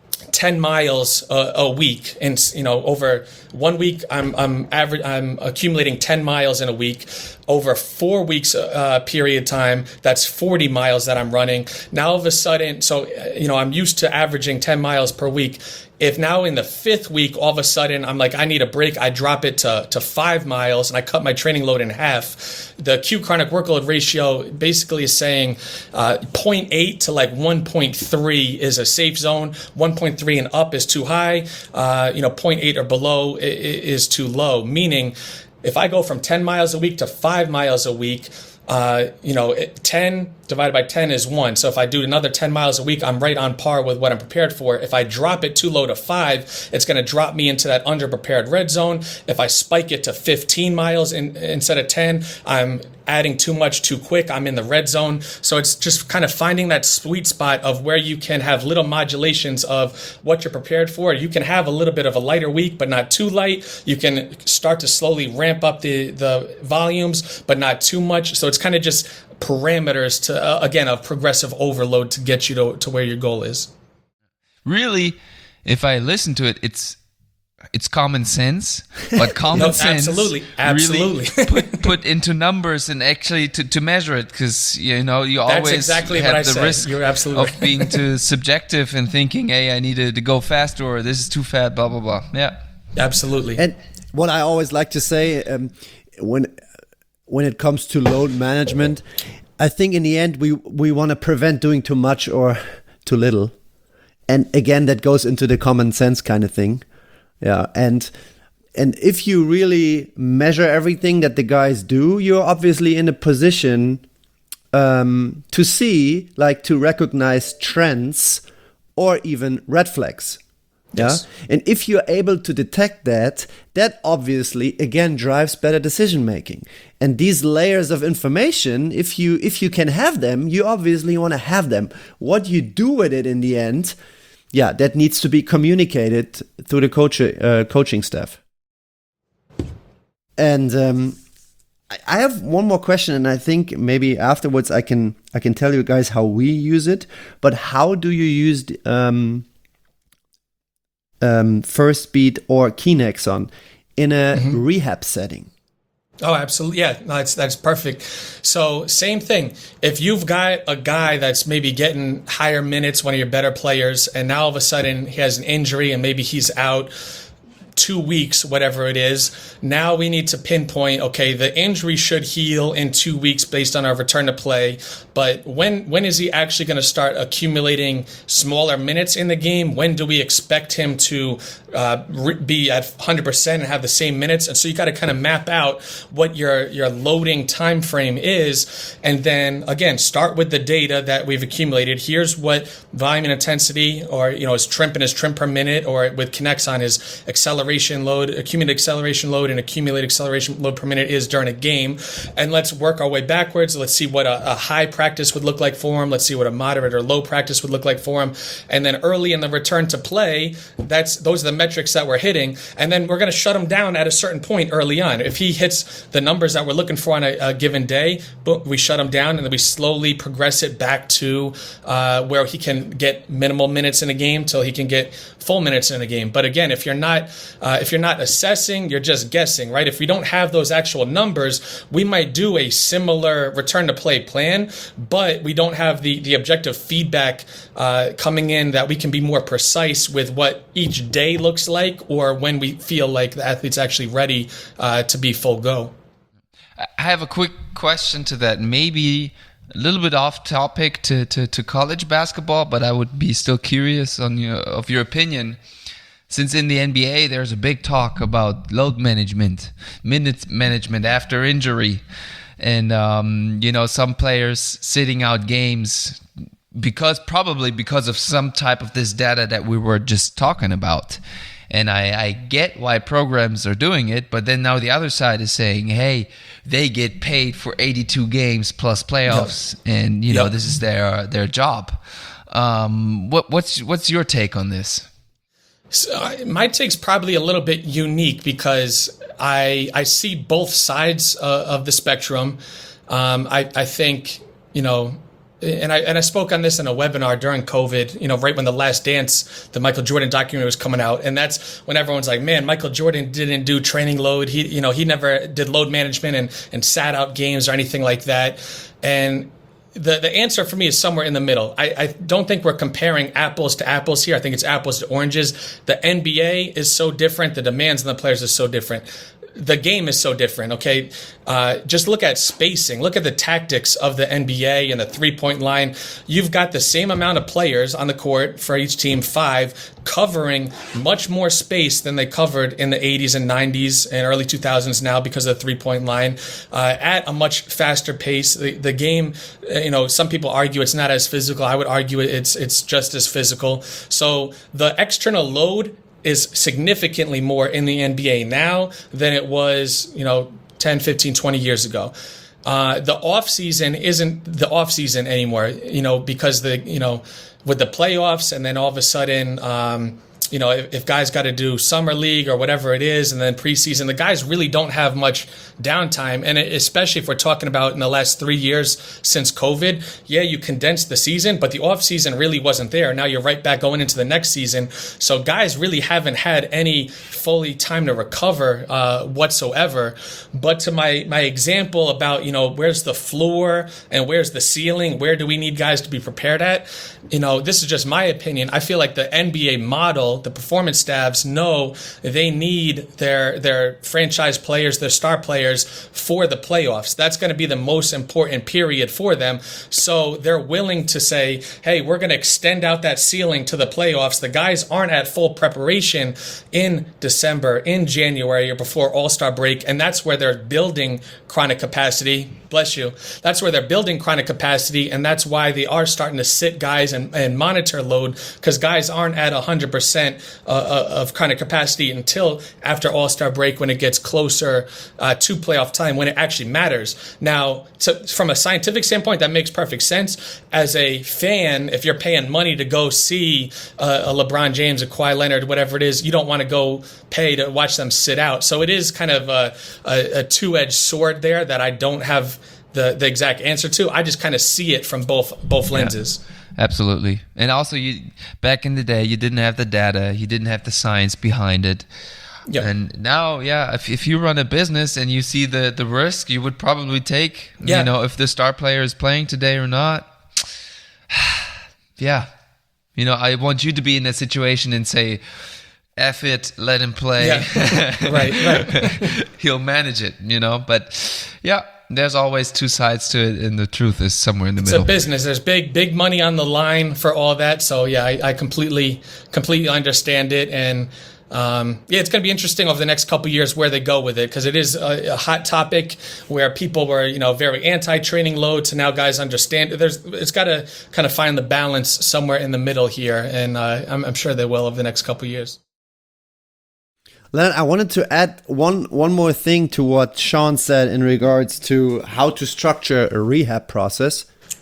ten miles a, a week, and you know over one week I'm I'm average I'm accumulating ten miles in a week. Over four weeks uh, period of time, that's forty miles that I'm running. Now all of a sudden, so you know I'm used to averaging ten miles per week. If now in the fifth week, all of a sudden I'm like, I need a break, I drop it to, to five miles and I cut my training load in half. The acute chronic workload ratio basically is saying uh, zero point eight to like one point three is a safe zone. one point three and up is too high. Uh, you know, zero point eight or below is too low, meaning if I go from ten miles a week to five miles a week, Uh, you know, ten divided by ten is one. So if I do another ten miles a week, I'm right on par with what I'm prepared for. If I drop it too low to five, it's going to drop me into that underprepared red zone. If I spike it to fifteen miles in, instead of ten, I'm adding too much too quick. I'm in the red zone. So it's just kind of finding that sweet spot of where you can have little modulations of what you're prepared for. You can have a little bit of a lighter week, but not too light. You can start to slowly ramp up the, the volumes, but not too much. So it's kind of just parameters to, uh, again, of progressive overload to get you to, to where your goal is. Really, if I listen to it, it's it's common sense, but common no, sense absolutely, absolutely. really put, put into numbers and actually to, to measure it, because you know you That's always exactly have what I the said. risk You're absolutely of right. being too subjective and thinking, hey, I needed to go faster, or this is too fat, blah blah blah. Yeah, Absolutely. And what I always like to say, um, when when it comes to load management, I think in the end we we want to prevent doing too much or too little, and again that goes into the common sense kind of thing. Yeah, and and if you really measure everything that the guys do, you're obviously in a position um, to see, like, to recognize trends or even red flags. Yeah. Yes. And if you're able to detect that, that obviously again drives better decision making. And these layers of information, if you if you can have them, you obviously want to have them. What you do with it in the end, yeah, that needs to be communicated through the coach uh, coaching staff. And um, I I have one more question, and I think maybe afterwards I can I can tell you guys how we use it. But how do you use um, um, First Beat or Kinexon in a mm-hmm. rehab setting? Oh, absolutely. Yeah, no, that's that's perfect. So same thing. If you've got a guy that's maybe getting higher minutes, one of your better players, and now all of a sudden he has an injury and maybe he's out two weeks, whatever it is. Now we need to pinpoint, okay, the injury should heal in two weeks based on our return to play. But when when is he actually going to start accumulating smaller minutes in the game? When do we expect him to uh, re- be at one hundred percent and have the same minutes? And so you got to kind of map out what your your loading time frame is, and then again start with the data that we've accumulated. Here's what volume and intensity, or you know, his trimp and his trim per minute, or with Kinexon his acceleration load, accumulated acceleration load, and accumulated acceleration load per minute is during a game. And let's work our way backwards. Let's see what a, a high practice would look like for him. Let's see what a moderate or low practice would look like for him. And then early in the return to play, that's those are the metrics that we're hitting. And then we're going to shut him down at a certain point early on. If he hits the numbers that we're looking for on a, a given day, boom, we shut him down, and then we slowly progress it back to uh, where he can get minimal minutes in a game till he can get full minutes in a game. But again, if you're not uh, if you're not assessing, you're just guessing, right? If we don't have those actual numbers, we might do a similar return to play plan, but we don't have the the objective feedback uh, coming in that we can be more precise with what each day looks like, or when we feel like the athlete's actually ready uh, to be full go. I have a quick question to that. Maybe a little bit off topic to, to, to college basketball, but I would be still curious on your of your opinion. Since in the N B A, there's a big talk about load management, minute management after injury. And, um, you know, some players sitting out games because probably because of some type of this data that we were just talking about. And I, I get why programs are doing it, but then now the other side is saying, hey, they get paid for eighty-two games plus playoffs, yep. and you know yep. this is their their job. Um, what what's what's your take on this? So, uh, my take's probably a little bit unique because I I see both sides uh, of the spectrum. Um, I I think you know. And I and I spoke on this in a webinar during COVID, you know, right when The Last Dance, the Michael Jordan documentary was coming out. And that's when everyone's like, man, Michael Jordan didn't do training load. He, you know, he never did load management and, and sat out games or anything like that. And the, the answer for me is somewhere in the middle. I, I don't think we're comparing apples to apples here. I think it's apples to oranges. The N B A is so different. The demands on the players is so different. the game is so different, okay? Uh, just look at spacing. Look at the tactics of the N B A and the three-point line. You've got the same amount of players on the court for each team, five, covering much more space than they covered in the eighties and nineties and early two thousands now because of the three-point line uh, at a much faster pace. The, the game, you know, some people argue it's not as physical. I would argue it's it's just as physical. So the external load is significantly more in the N B A now than it was, you know, ten, fifteen, twenty years ago. Uh, the off season isn't the off season anymore, you know, because the, you know, with the playoffs and then all of a sudden, um, you know, if, if guys got to do summer league or whatever it is, and then preseason, the guys really don't have much downtime. And it, especially if we're talking about in the last three years since COVID, yeah, you condensed the season, but the off season really wasn't there. Now you're right back going into the next season. So guys really haven't had any fully time to recover uh, whatsoever. But to my, my example about, you know, where's the floor and where's the ceiling? Where do we need guys to be prepared at? You know, this is just my opinion. I feel like the N B A model, the performance staffs know they need their their franchise players, their star players for the playoffs. That's going to be the most important period for them. So they're willing to say, hey, we're going to extend out that ceiling to the playoffs. The guys aren't at full preparation in December, in January, or before All-Star break. And that's where they're building chronic capacity. Bless you. That's where they're building chronic capacity. And that's why they are starting to sit guys and, and monitor load, because guys aren't at one hundred percent uh, of chronic capacity until after All-Star break, when it gets closer uh, to playoff time, when it actually matters. Now, to, from a scientific standpoint, that makes perfect sense. As a fan, if you're paying money to go see uh, a LeBron James, a Kawhi Leonard, whatever it is, you don't want to go pay to watch them sit out. So it is kind of a, a, a two-edged sword there that I don't have the, the exact answer to. I just kind of see it from both both lenses. Yeah. Absolutely. And also, you back in the day, you didn't have the data, you didn't have the science behind it. Yep. And now, yeah, if if you run a business and you see the, the risk, you would probably take, yeah. you know, if the star player is playing today or not. Yeah. You know, I want you to be in a situation and say, F it, let him play. Yeah. right, right. He'll manage it, you know, but yeah. There's always two sides to it, and the truth is somewhere in the it's middle. It's a business. There's big, big money on the line for all that. So yeah, I, I completely, completely understand it, and um, yeah, it's going to be interesting over the next couple of years where they go with it, because it is a, a hot topic where people were, you know, very anti-training load. To now guys understand. There's, it's got to kind of find the balance somewhere in the middle here, and uh, I'm, I'm sure they will over the next couple of years. Leonard, I wanted to add one one more thing to what Sean said in regards to how to structure a rehab process.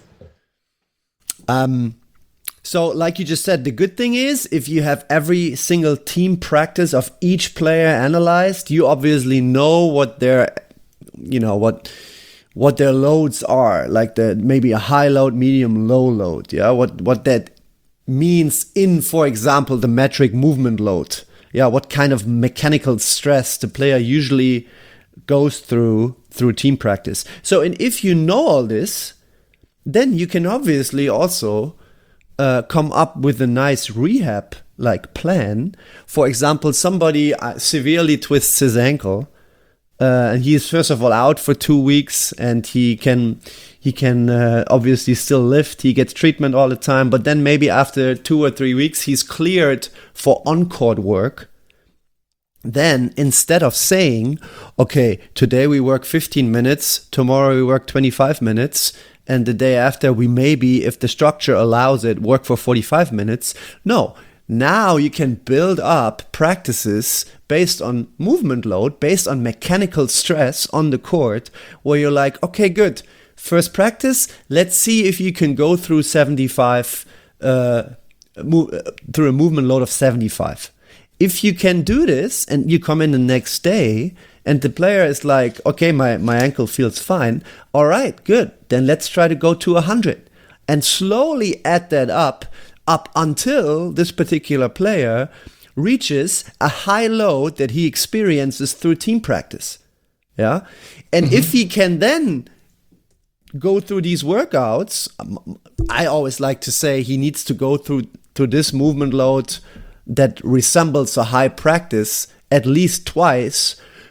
Um, so like you just said, the good thing is if you have every single team practice of each player analyzed, you obviously know what their, you know, what what their loads are, like the maybe a high load, medium, low load. Yeah, what what that means in, for example, the metric movement load. Yeah, what kind of mechanical stress the player usually goes through through team practice. So, and if you know all this, then you can obviously also uh, come up with a nice rehab like plan. For example, somebody uh, severely twists his ankle, uh, and he is first of all out for two weeks, and he can he can uh, obviously still lift. He gets treatment all the time, but then maybe after two or three weeks, he's cleared for on-court work. Then instead of saying, okay, today we work fifteen minutes, tomorrow we work twenty-five minutes, and the day after we maybe, if the structure allows it, work for forty-five minutes. No, now you can build up practices based on movement load, based on mechanical stress on the court, where you're like, okay, good. First practice, let's see if you can go through seventy-five, uh, move, uh, through a movement load of seventy-five. If you can do this and you come in the next day and the player is like, okay, my, my ankle feels fine. All right, good. Then let's try to go to one hundred and slowly add that up, up until this particular player reaches a high load that he experiences through team practice. Yeah. And mm-hmm. if he can then go through these workouts, I always like to say he needs to go through to this movement load that resembles a high practice at least twice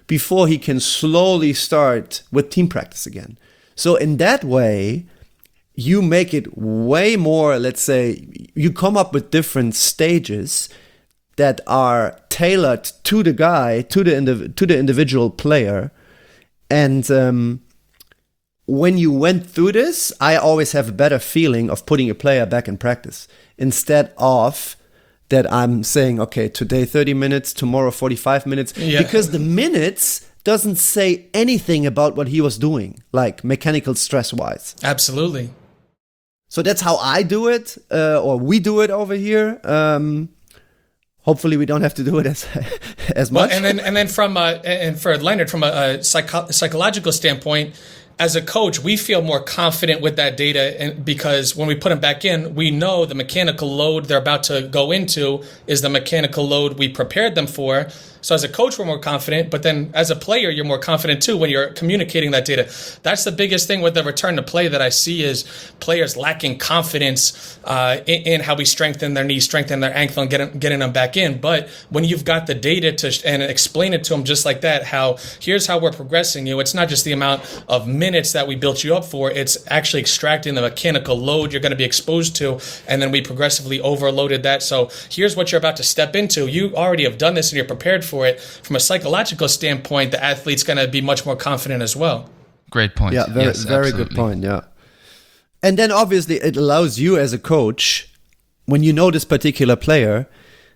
before he can slowly start with team practice again. So in that way, you make it way more, let's say, you come up with different stages that are tailored to the guy, to the indiv- to the individual player. And um, when you went through this, I always have a better feeling of putting a player back in practice instead of that I'm saying, okay, today thirty minutes, tomorrow forty-five minutes, yeah. Because the minutes doesn't say anything about what he was doing, like mechanical stress-wise. Absolutely. So that's how I do it, uh, or we do it over here. Um, hopefully, we don't have to do it as as much. Well, and then and then from uh, and for Leonard, from a, a psycho- psychological standpoint, as a coach, we feel more confident with that data, and because when we put them back in, we know the mechanical load they're about to go into is the mechanical load we prepared them for. So as a coach, we're more confident, but then as a player, you're more confident too when you're communicating that data. That's the biggest thing with the return to play that I see is players lacking confidence uh, in, in how we strengthen their knee, strengthen their ankle, and getting, getting them back in. But when you've got the data to and explain it to them just like that, how here's how we're progressing you. It's not just the amount of minutes that we built you up for. It's actually extracting the mechanical load you're going to be exposed to, and then we progressively overloaded that. So here's what you're about to step into. You already have done this and you're prepared for for it. From a psychological standpoint, the athlete's going to be much more confident as well. Great point. Yeah, very, yes, very good point. Yeah. And then obviously it allows you as a coach, when you know this particular player,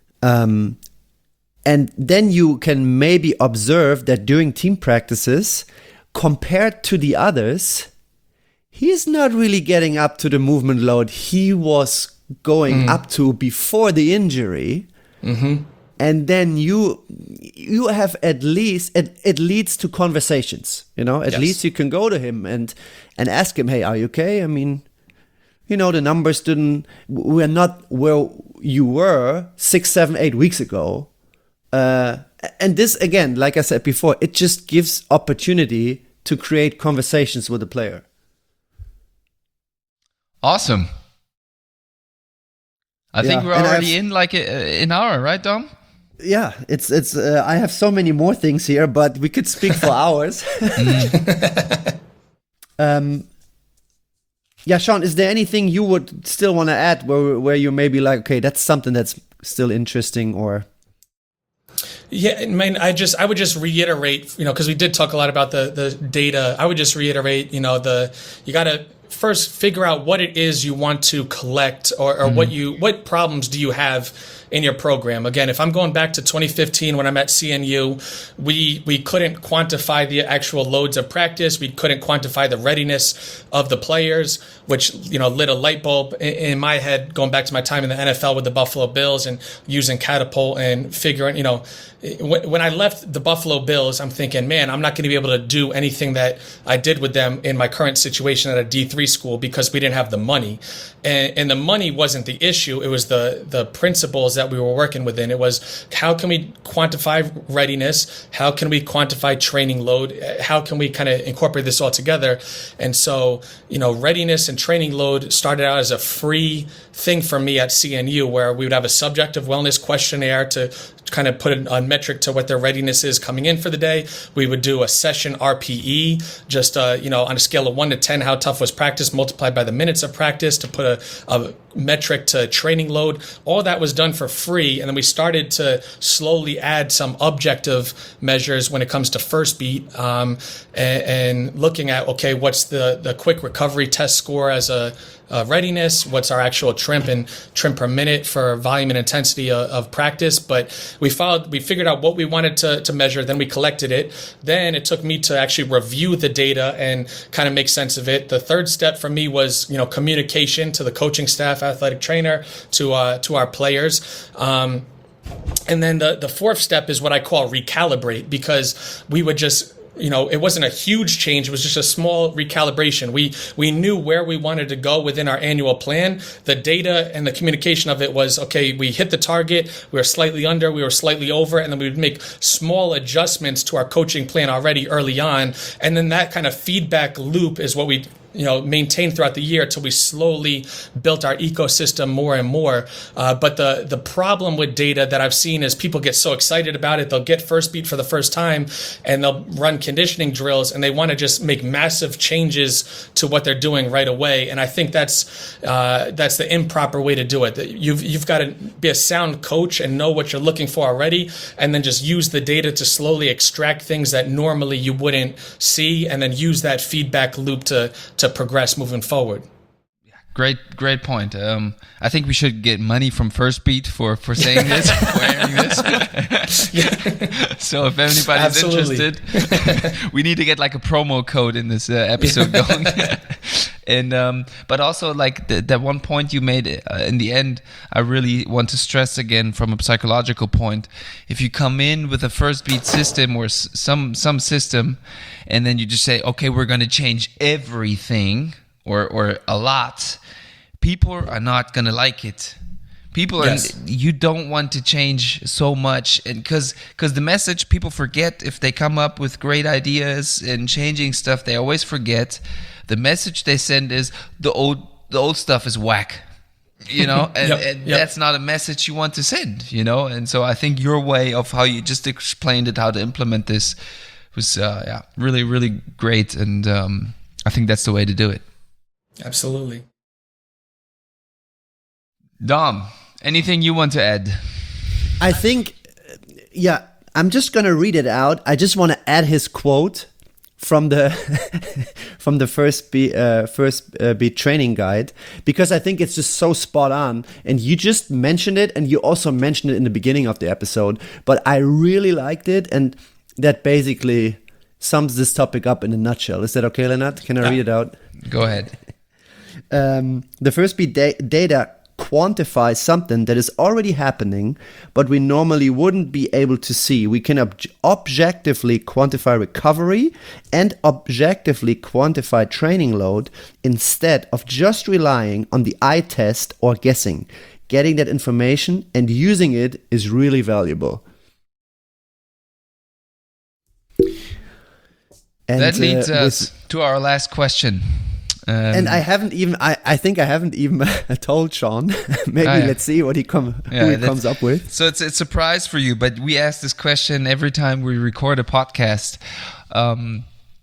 um, and then you can maybe observe that during team practices, compared to the others, he's not really getting up to the movement load he was going mm. up to before the injury. Mm-hmm. And then you you have at least, it, it leads to conversations, you know, at yes. least you can go to him and, and ask him, hey, are you okay? I mean, you know, the numbers didn't, we're not where you were six, seven, eight weeks ago. Uh, and this, again, like I said before, it just gives opportunity to create conversations with the player. Awesome. I yeah. think we're and already I've, in like a, an hour, right, Dom? Yeah, it's it's. Uh, I have so many more things here, but we could speak for hours. um, yeah, Sean, is there anything you would still want to add, where where you maybe like, okay, that's something that's still interesting, or? Yeah, I mean, I just I would just reiterate, you know, because we did talk a lot about the the data. I would just reiterate, you know, the you got to first figure out what it is you want to collect, or, or mm-hmm. what you what problems do you have in your program. Again, if I'm going back to twenty fifteen when I'm at C N U, we we couldn't quantify the actual loads of practice. We couldn't quantify the readiness of the players, which, you know, lit a light bulb in, in my head going back to my time in the N F L with the Buffalo Bills and using Catapult and figuring, you know, when, when I left the Buffalo Bills, I'm thinking, man, I'm not going to be able to do anything that I did with them in my current situation at a D three school because we didn't have the money. And, and the money wasn't the issue. It was the the principles that we were working within. It was, how can we quantify readiness? How can we quantify training load? How can we kind of incorporate this all together? And so, you know, readiness and training load started out as a free thing for me at C N U, where we would have a subjective wellness questionnaire to kind of put a metric to what their readiness is coming in for the day. We would do a session R P E, just, uh, you know, on a scale of one to ten, how tough was practice multiplied by the minutes of practice to put a, a metric to training load. All that was done for free. And then we started to slowly add some objective measures when it comes to first beat, um, and, and looking at, okay, what's the, the quick recovery test score as a Uh, readiness, what's our actual trim and trim per minute for volume and intensity of, of practice. But we followed, we figured out what we wanted to, to measure, then we collected it. Then it took me to actually review the data and kind of make sense of it. The third step for me was, you know, communication to the coaching staff, athletic trainer, to uh, to our players. Um, and then the, the fourth step is what I call recalibrate, because we would just, you know, it wasn't a huge change. It was just a small recalibration. We we knew where we wanted to go within our annual plan. The data and the communication of it was, okay, we hit the target, we were slightly under, we were slightly over, and then we would make small adjustments to our coaching plan already early on. And then that kind of feedback loop is what we you know, maintained throughout the year until we slowly built our ecosystem more and more. Uh, but the the problem with data that I've seen is people get so excited about it. They'll get First Beat for the first time and they'll run conditioning drills and they want to just make massive changes to what they're doing right away. And I think that's uh, that's the improper way to do it. You've you've got to be a sound coach and know what you're looking for already, and then just use the data to slowly extract things that normally you wouldn't see, and then use that feedback loop to to progress moving forward. Great, great point. Um, I think we should get money from First Beat for, for saying this, for airing this. So if anybody's Absolutely. interested, we need to get like a promo code in this uh, episode going. And um, but also like the, that one point you made uh, in the end, I really want to stress again from a psychological point. If you come in with a First Beat system or s- some some system, and then you just say, okay, we're going to change everything or or a lot, people are not going to like it. People are, Yes. you don't want to change so much, and because because the message, people forget. If they come up with great ideas and changing stuff, they always forget the message they send is the old the old stuff is whack, you know, and, Yep, and yep. that's not a message you want to send, you know. And so I think your way of how you just explained it, how to implement this, was uh, yeah really really great, and um, I think that's the way to do it. Absolutely. Dom, anything you want to add? I think, yeah, I'm just gonna read it out. I just want to add his quote from the from the first beat uh, first uh, beat training guide, because I think it's just so spot on. And you just mentioned it, and you also mentioned it in the beginning of the episode. But I really liked it, and that basically sums this topic up in a nutshell. Is that okay, Leonard? Can I Yeah. read it out? Go ahead. Um, the first beat da- data quantifies something that is already happening, but we normally wouldn't be able to see. We can ob- objectively quantify recovery and objectively quantify training load instead of just relying on the eye test or guessing. Getting that information and using it is really valuable. And, That leads uh, us with- to our last question. Um, And I haven't even, I, I think I haven't even told Sean. Maybe Oh, yeah. let's see what he come, Yeah, who he that's- comes up with. So it's, it's a surprise for you, but we ask this question every time we record a podcast. Um,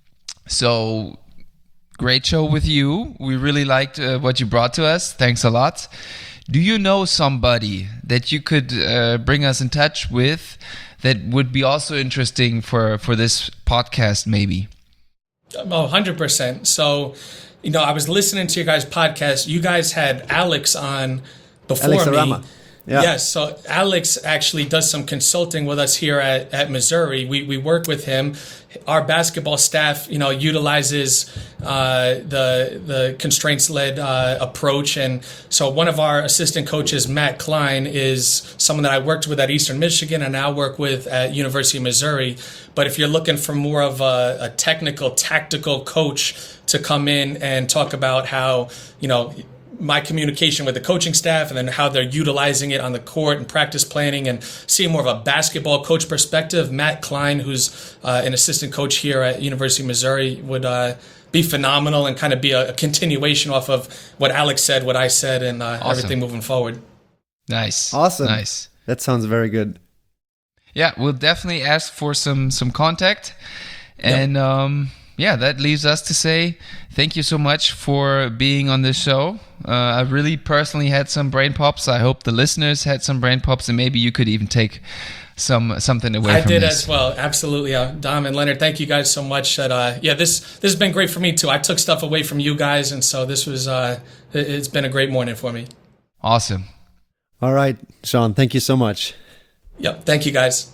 so great show with you. We really liked uh, what you brought to us. Thanks a lot. Do you know somebody that you could uh, bring us in touch with that would be also interesting for, for this podcast maybe? Oh, one hundred percent. So, you know, I was listening to your guys' podcast. You guys had Alex on before Alex me. Arama. Yeah. Yes. So Alex actually does some consulting with us here at, at Missouri. We we work with him. Our basketball staff, you know, utilizes uh, the the constraints led uh, approach, and so one of our assistant coaches, Matt Klein, is someone that I worked with at Eastern Michigan and now work with at University of Missouri. But if you're looking for more of a, a technical, tactical coach to come in and talk about how, you know, my communication with the coaching staff and then how they're utilizing it on the court and practice planning and seeing more of a basketball coach perspective, Matt Klein, who's uh, an assistant coach here at University of Missouri, would uh, be phenomenal and kind of be a, a continuation off of what Alex said, what I said, and uh, Awesome. everything moving forward. Nice. Awesome. Nice. That sounds very good. Yeah, we'll definitely ask for some some contact. And um, yeah, that leaves us to say thank you so much for being on this show. Uh, I really personally had some brain pops. I hope the listeners had some brain pops, and maybe you could even take some something away I from did this. as well. Absolutely. Uh, Dom and Leonard, thank you guys so much. That uh, yeah, this this has been great for me too. I took stuff away from you guys, and so this was uh, it, it's been a great morning for me. Awesome. All right, Sean, thank you so much. Yep. Thank you guys.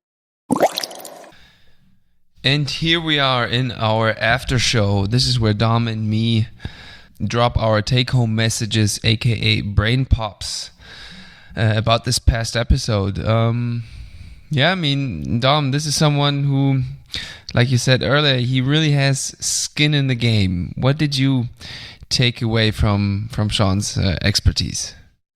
And here we are in our after show. This is where Dom and me drop our take-home messages, aka brain pops, uh, about this past episode. Um, yeah, I mean, Dom, this is someone who, like you said earlier, he really has skin in the game. What did you take away from from Sean's uh, expertise?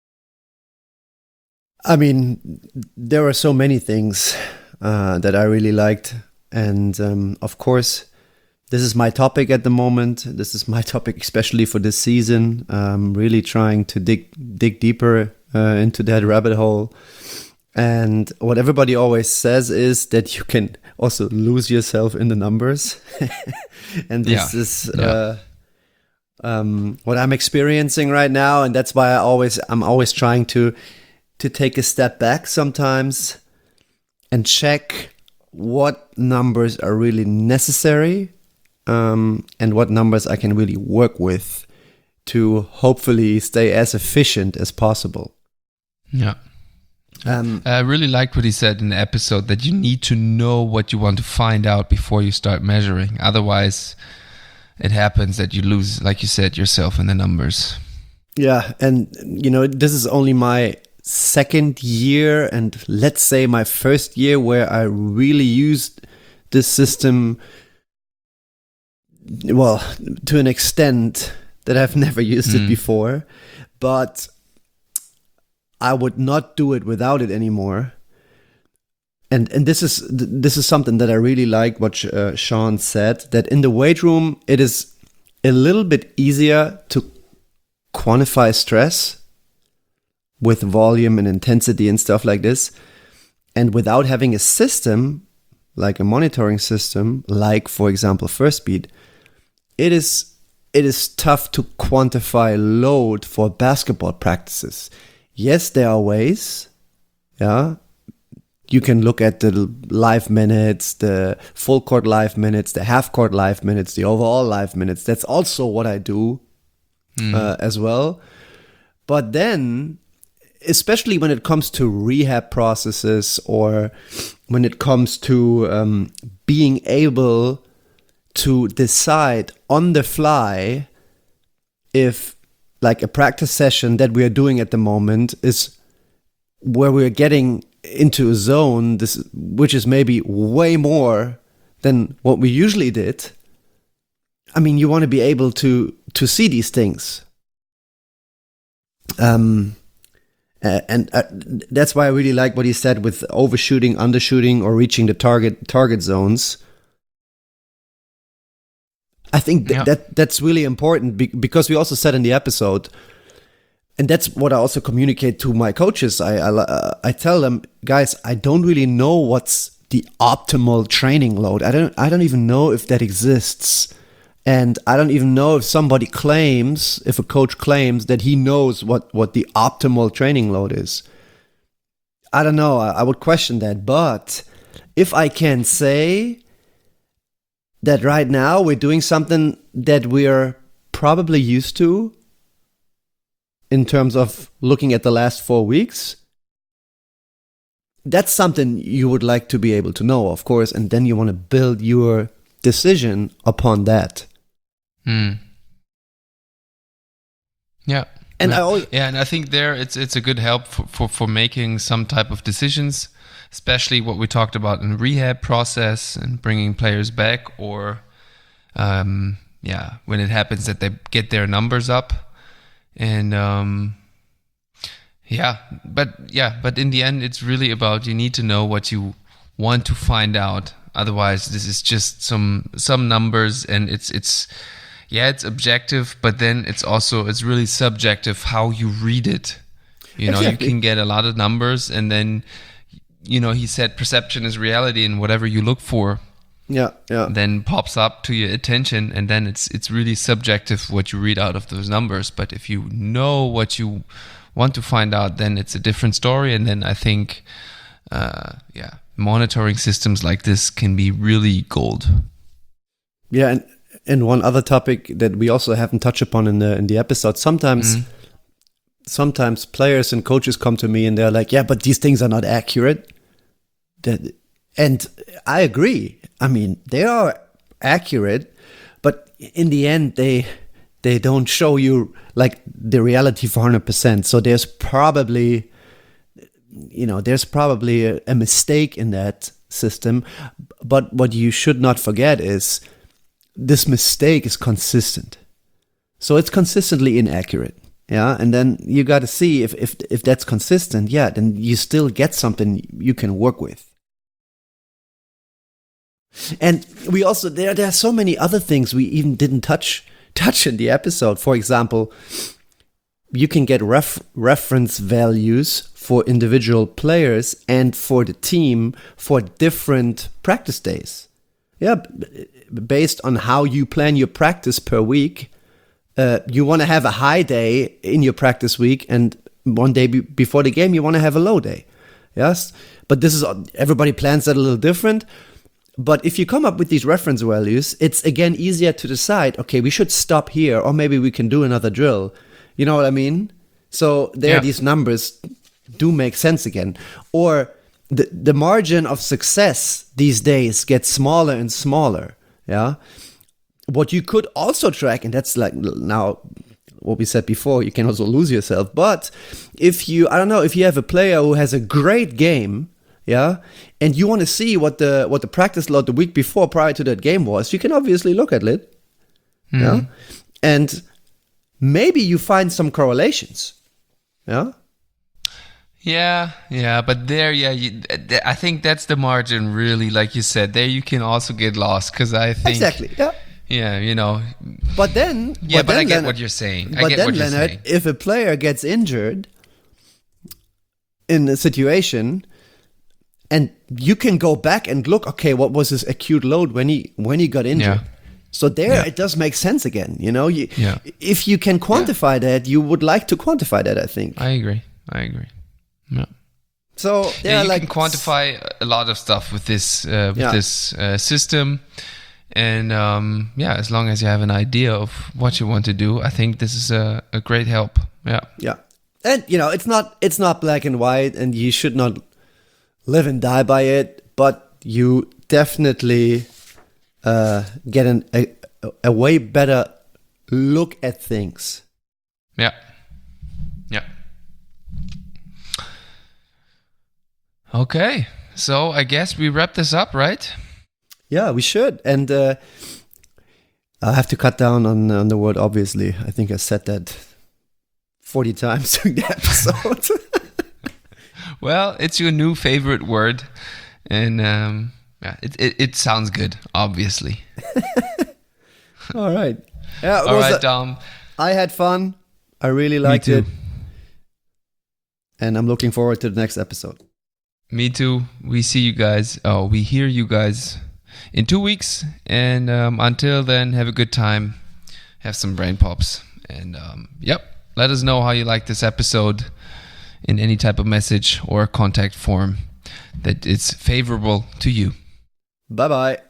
I mean, there were so many things uh, that I really liked. And um, of course, this is my topic at the moment. This is my topic, especially for this season. I'm really trying to dig dig deeper uh, into that rabbit hole. And what everybody always says is that you can also lose yourself in the numbers. And this Yeah. is Yeah. uh, um, what I'm experiencing right now. And that's why I always I'm always trying to to take a step back sometimes and check what numbers are really necessary, um, and what numbers I can really work with to hopefully stay as efficient as possible. Yeah. Um, I really liked what he said in the episode, that you need to know what you want to find out before you start measuring. Otherwise, it happens that you lose, like you said, yourself in the numbers. yeah, and you know, this is only my second year, and let's say my first year where I really used this system, well, to an extent that I've never used it Mm. before, but I would not do it without it anymore. And and this is this is something that I really like what uh, Sean said, that in the weight room it is a little bit easier to quantify stress with volume and intensity and stuff like this. And without having a system, like a monitoring system, like for example First Beat, it is it is tough to quantify load for basketball practices. Yes, there are ways. Yeah. You can look at the live minutes, the full court live minutes, the half court live minutes, the overall live minutes. That's also what I do uh, as well. But then, especially when it comes to rehab processes, or when it comes to um, being able to decide on the fly if, like, a practice session that we are doing at the moment is where we're getting into a zone, this which is maybe way more than what we usually did. I mean, you want to be able to to see these things. Um, uh, and uh, that's why I really like what he said with overshooting, undershooting, or reaching the target target zones. I think th- Yeah. that that's really important be- because we also said in the episode, and that's what I also communicate to my coaches. I I, uh, I tell them, guys, I don't really know what's the optimal training load. I don't I don't even know if that exists. And I don't even know if somebody claims, if a coach claims that he knows what, what the optimal training load is. I don't know. I, I would question that. But if I can say that right now we're doing something that we're probably used to in terms of looking at the last four weeks, that's something you would like to be able to know, of course. And then you want to build your decision upon that. Hmm. Yeah. And yeah. I always, yeah, and I think there it's it's a good help for, for, for making some type of decisions, especially what we talked about in rehab process and bringing players back, or um, yeah, when it happens that they get their numbers up, and um, yeah, but yeah, but in the end, it's really about, you need to know what you want to find out. Otherwise, this is just some some numbers, and it's it's. Yeah, it's objective, but then it's also, it's really subjective how you read it. You know, Exactly. you can get a lot of numbers, and then, you know, he said perception is reality, and whatever you look for yeah, yeah. then pops up to your attention, and then it's it's really subjective what you read out of those numbers. But if you know what you want to find out, then it's a different story. And then I think, uh, yeah, monitoring systems like this can be really gold. Yeah, and and one other topic that we also haven't touched upon in the in the episode. Sometimes, Mhm. sometimes players and coaches come to me and they're like, "Yeah, but these things are not accurate." That, and I agree. I mean, they are accurate, but in the end, they they don't show you like the reality for one hundred percent. So there's probably, you know, there's probably a, a mistake in that system. But what you should not forget is, this mistake is consistent. So it's consistently inaccurate. Yeah. And then you got to see if, if, if that's consistent. Yeah. Then you still get something you can work with. And we also there there are so many other things we even didn't touch touch in the episode. For example, you can get ref, reference values for individual players and for the team for different practice days. Yeah, b- based on how you plan your practice per week, uh, you want to have a high day in your practice week, and one day be- before the game you want to have a low day. Yes, but this is everybody plans that a little different. But if you come up with these reference values, it's again easier to decide, okay, we should stop here, or maybe we can do another drill. You know what I mean? So there, Yeah. these numbers do make sense again. Or the, the margin of success these days gets smaller and smaller. Yeah. What you could also track, and that's like now what we said before, you can also lose yourself. But if you, I don't know, if you have a player who has a great game, yeah, and you want to see what the what the practice load the week before prior to that game was, you can obviously look at it. Mm-hmm. Yeah. And maybe you find some correlations. Yeah. Yeah, yeah, but there, yeah, you, th- I think that's the margin, really, like you said. There you can also get lost, because I think... Exactly, yeah. Yeah, you know... But then... Yeah, but, then, I get Leonard, what you're saying. I But get then, what you're Leonard, saying. if a player gets injured in a situation, and you can go back and look, okay, what was his acute load when he when he got injured? Yeah. So there, Yeah. it does make sense again. You know, you, Yeah. if you can quantify that, you would like to quantify that, I think. I agree. I agree. Yeah. So Yeah, yeah, you like can quantify a lot of stuff with this uh, with Yeah. this uh, system, and um, yeah, as long as you have an idea of what you want to do, I think this is a, a great help. Yeah, Yeah, and you know, it's not it's not black and white, and you should not live and die by it. But you definitely uh, get an, a a way better look at things. yeah, yeah. Okay, so I guess we wrap this up, right? Yeah, we should. And uh, I have to cut down on on the word. Obviously, I think I said that forty times during the episode. Well, it's your new favorite word, and um, yeah, it, it it sounds good, obviously. All right. Yeah. it All was right, a- Dom. I had fun. I really Me liked too. it, and I'm looking forward to the next episode. Me too. We see you guys. Oh, we hear you guys in two weeks. And um, until then, have a good time. Have some brain pops. And um, yep, let us know how you like this episode in any type of message or contact form that is favorable to you. Bye bye.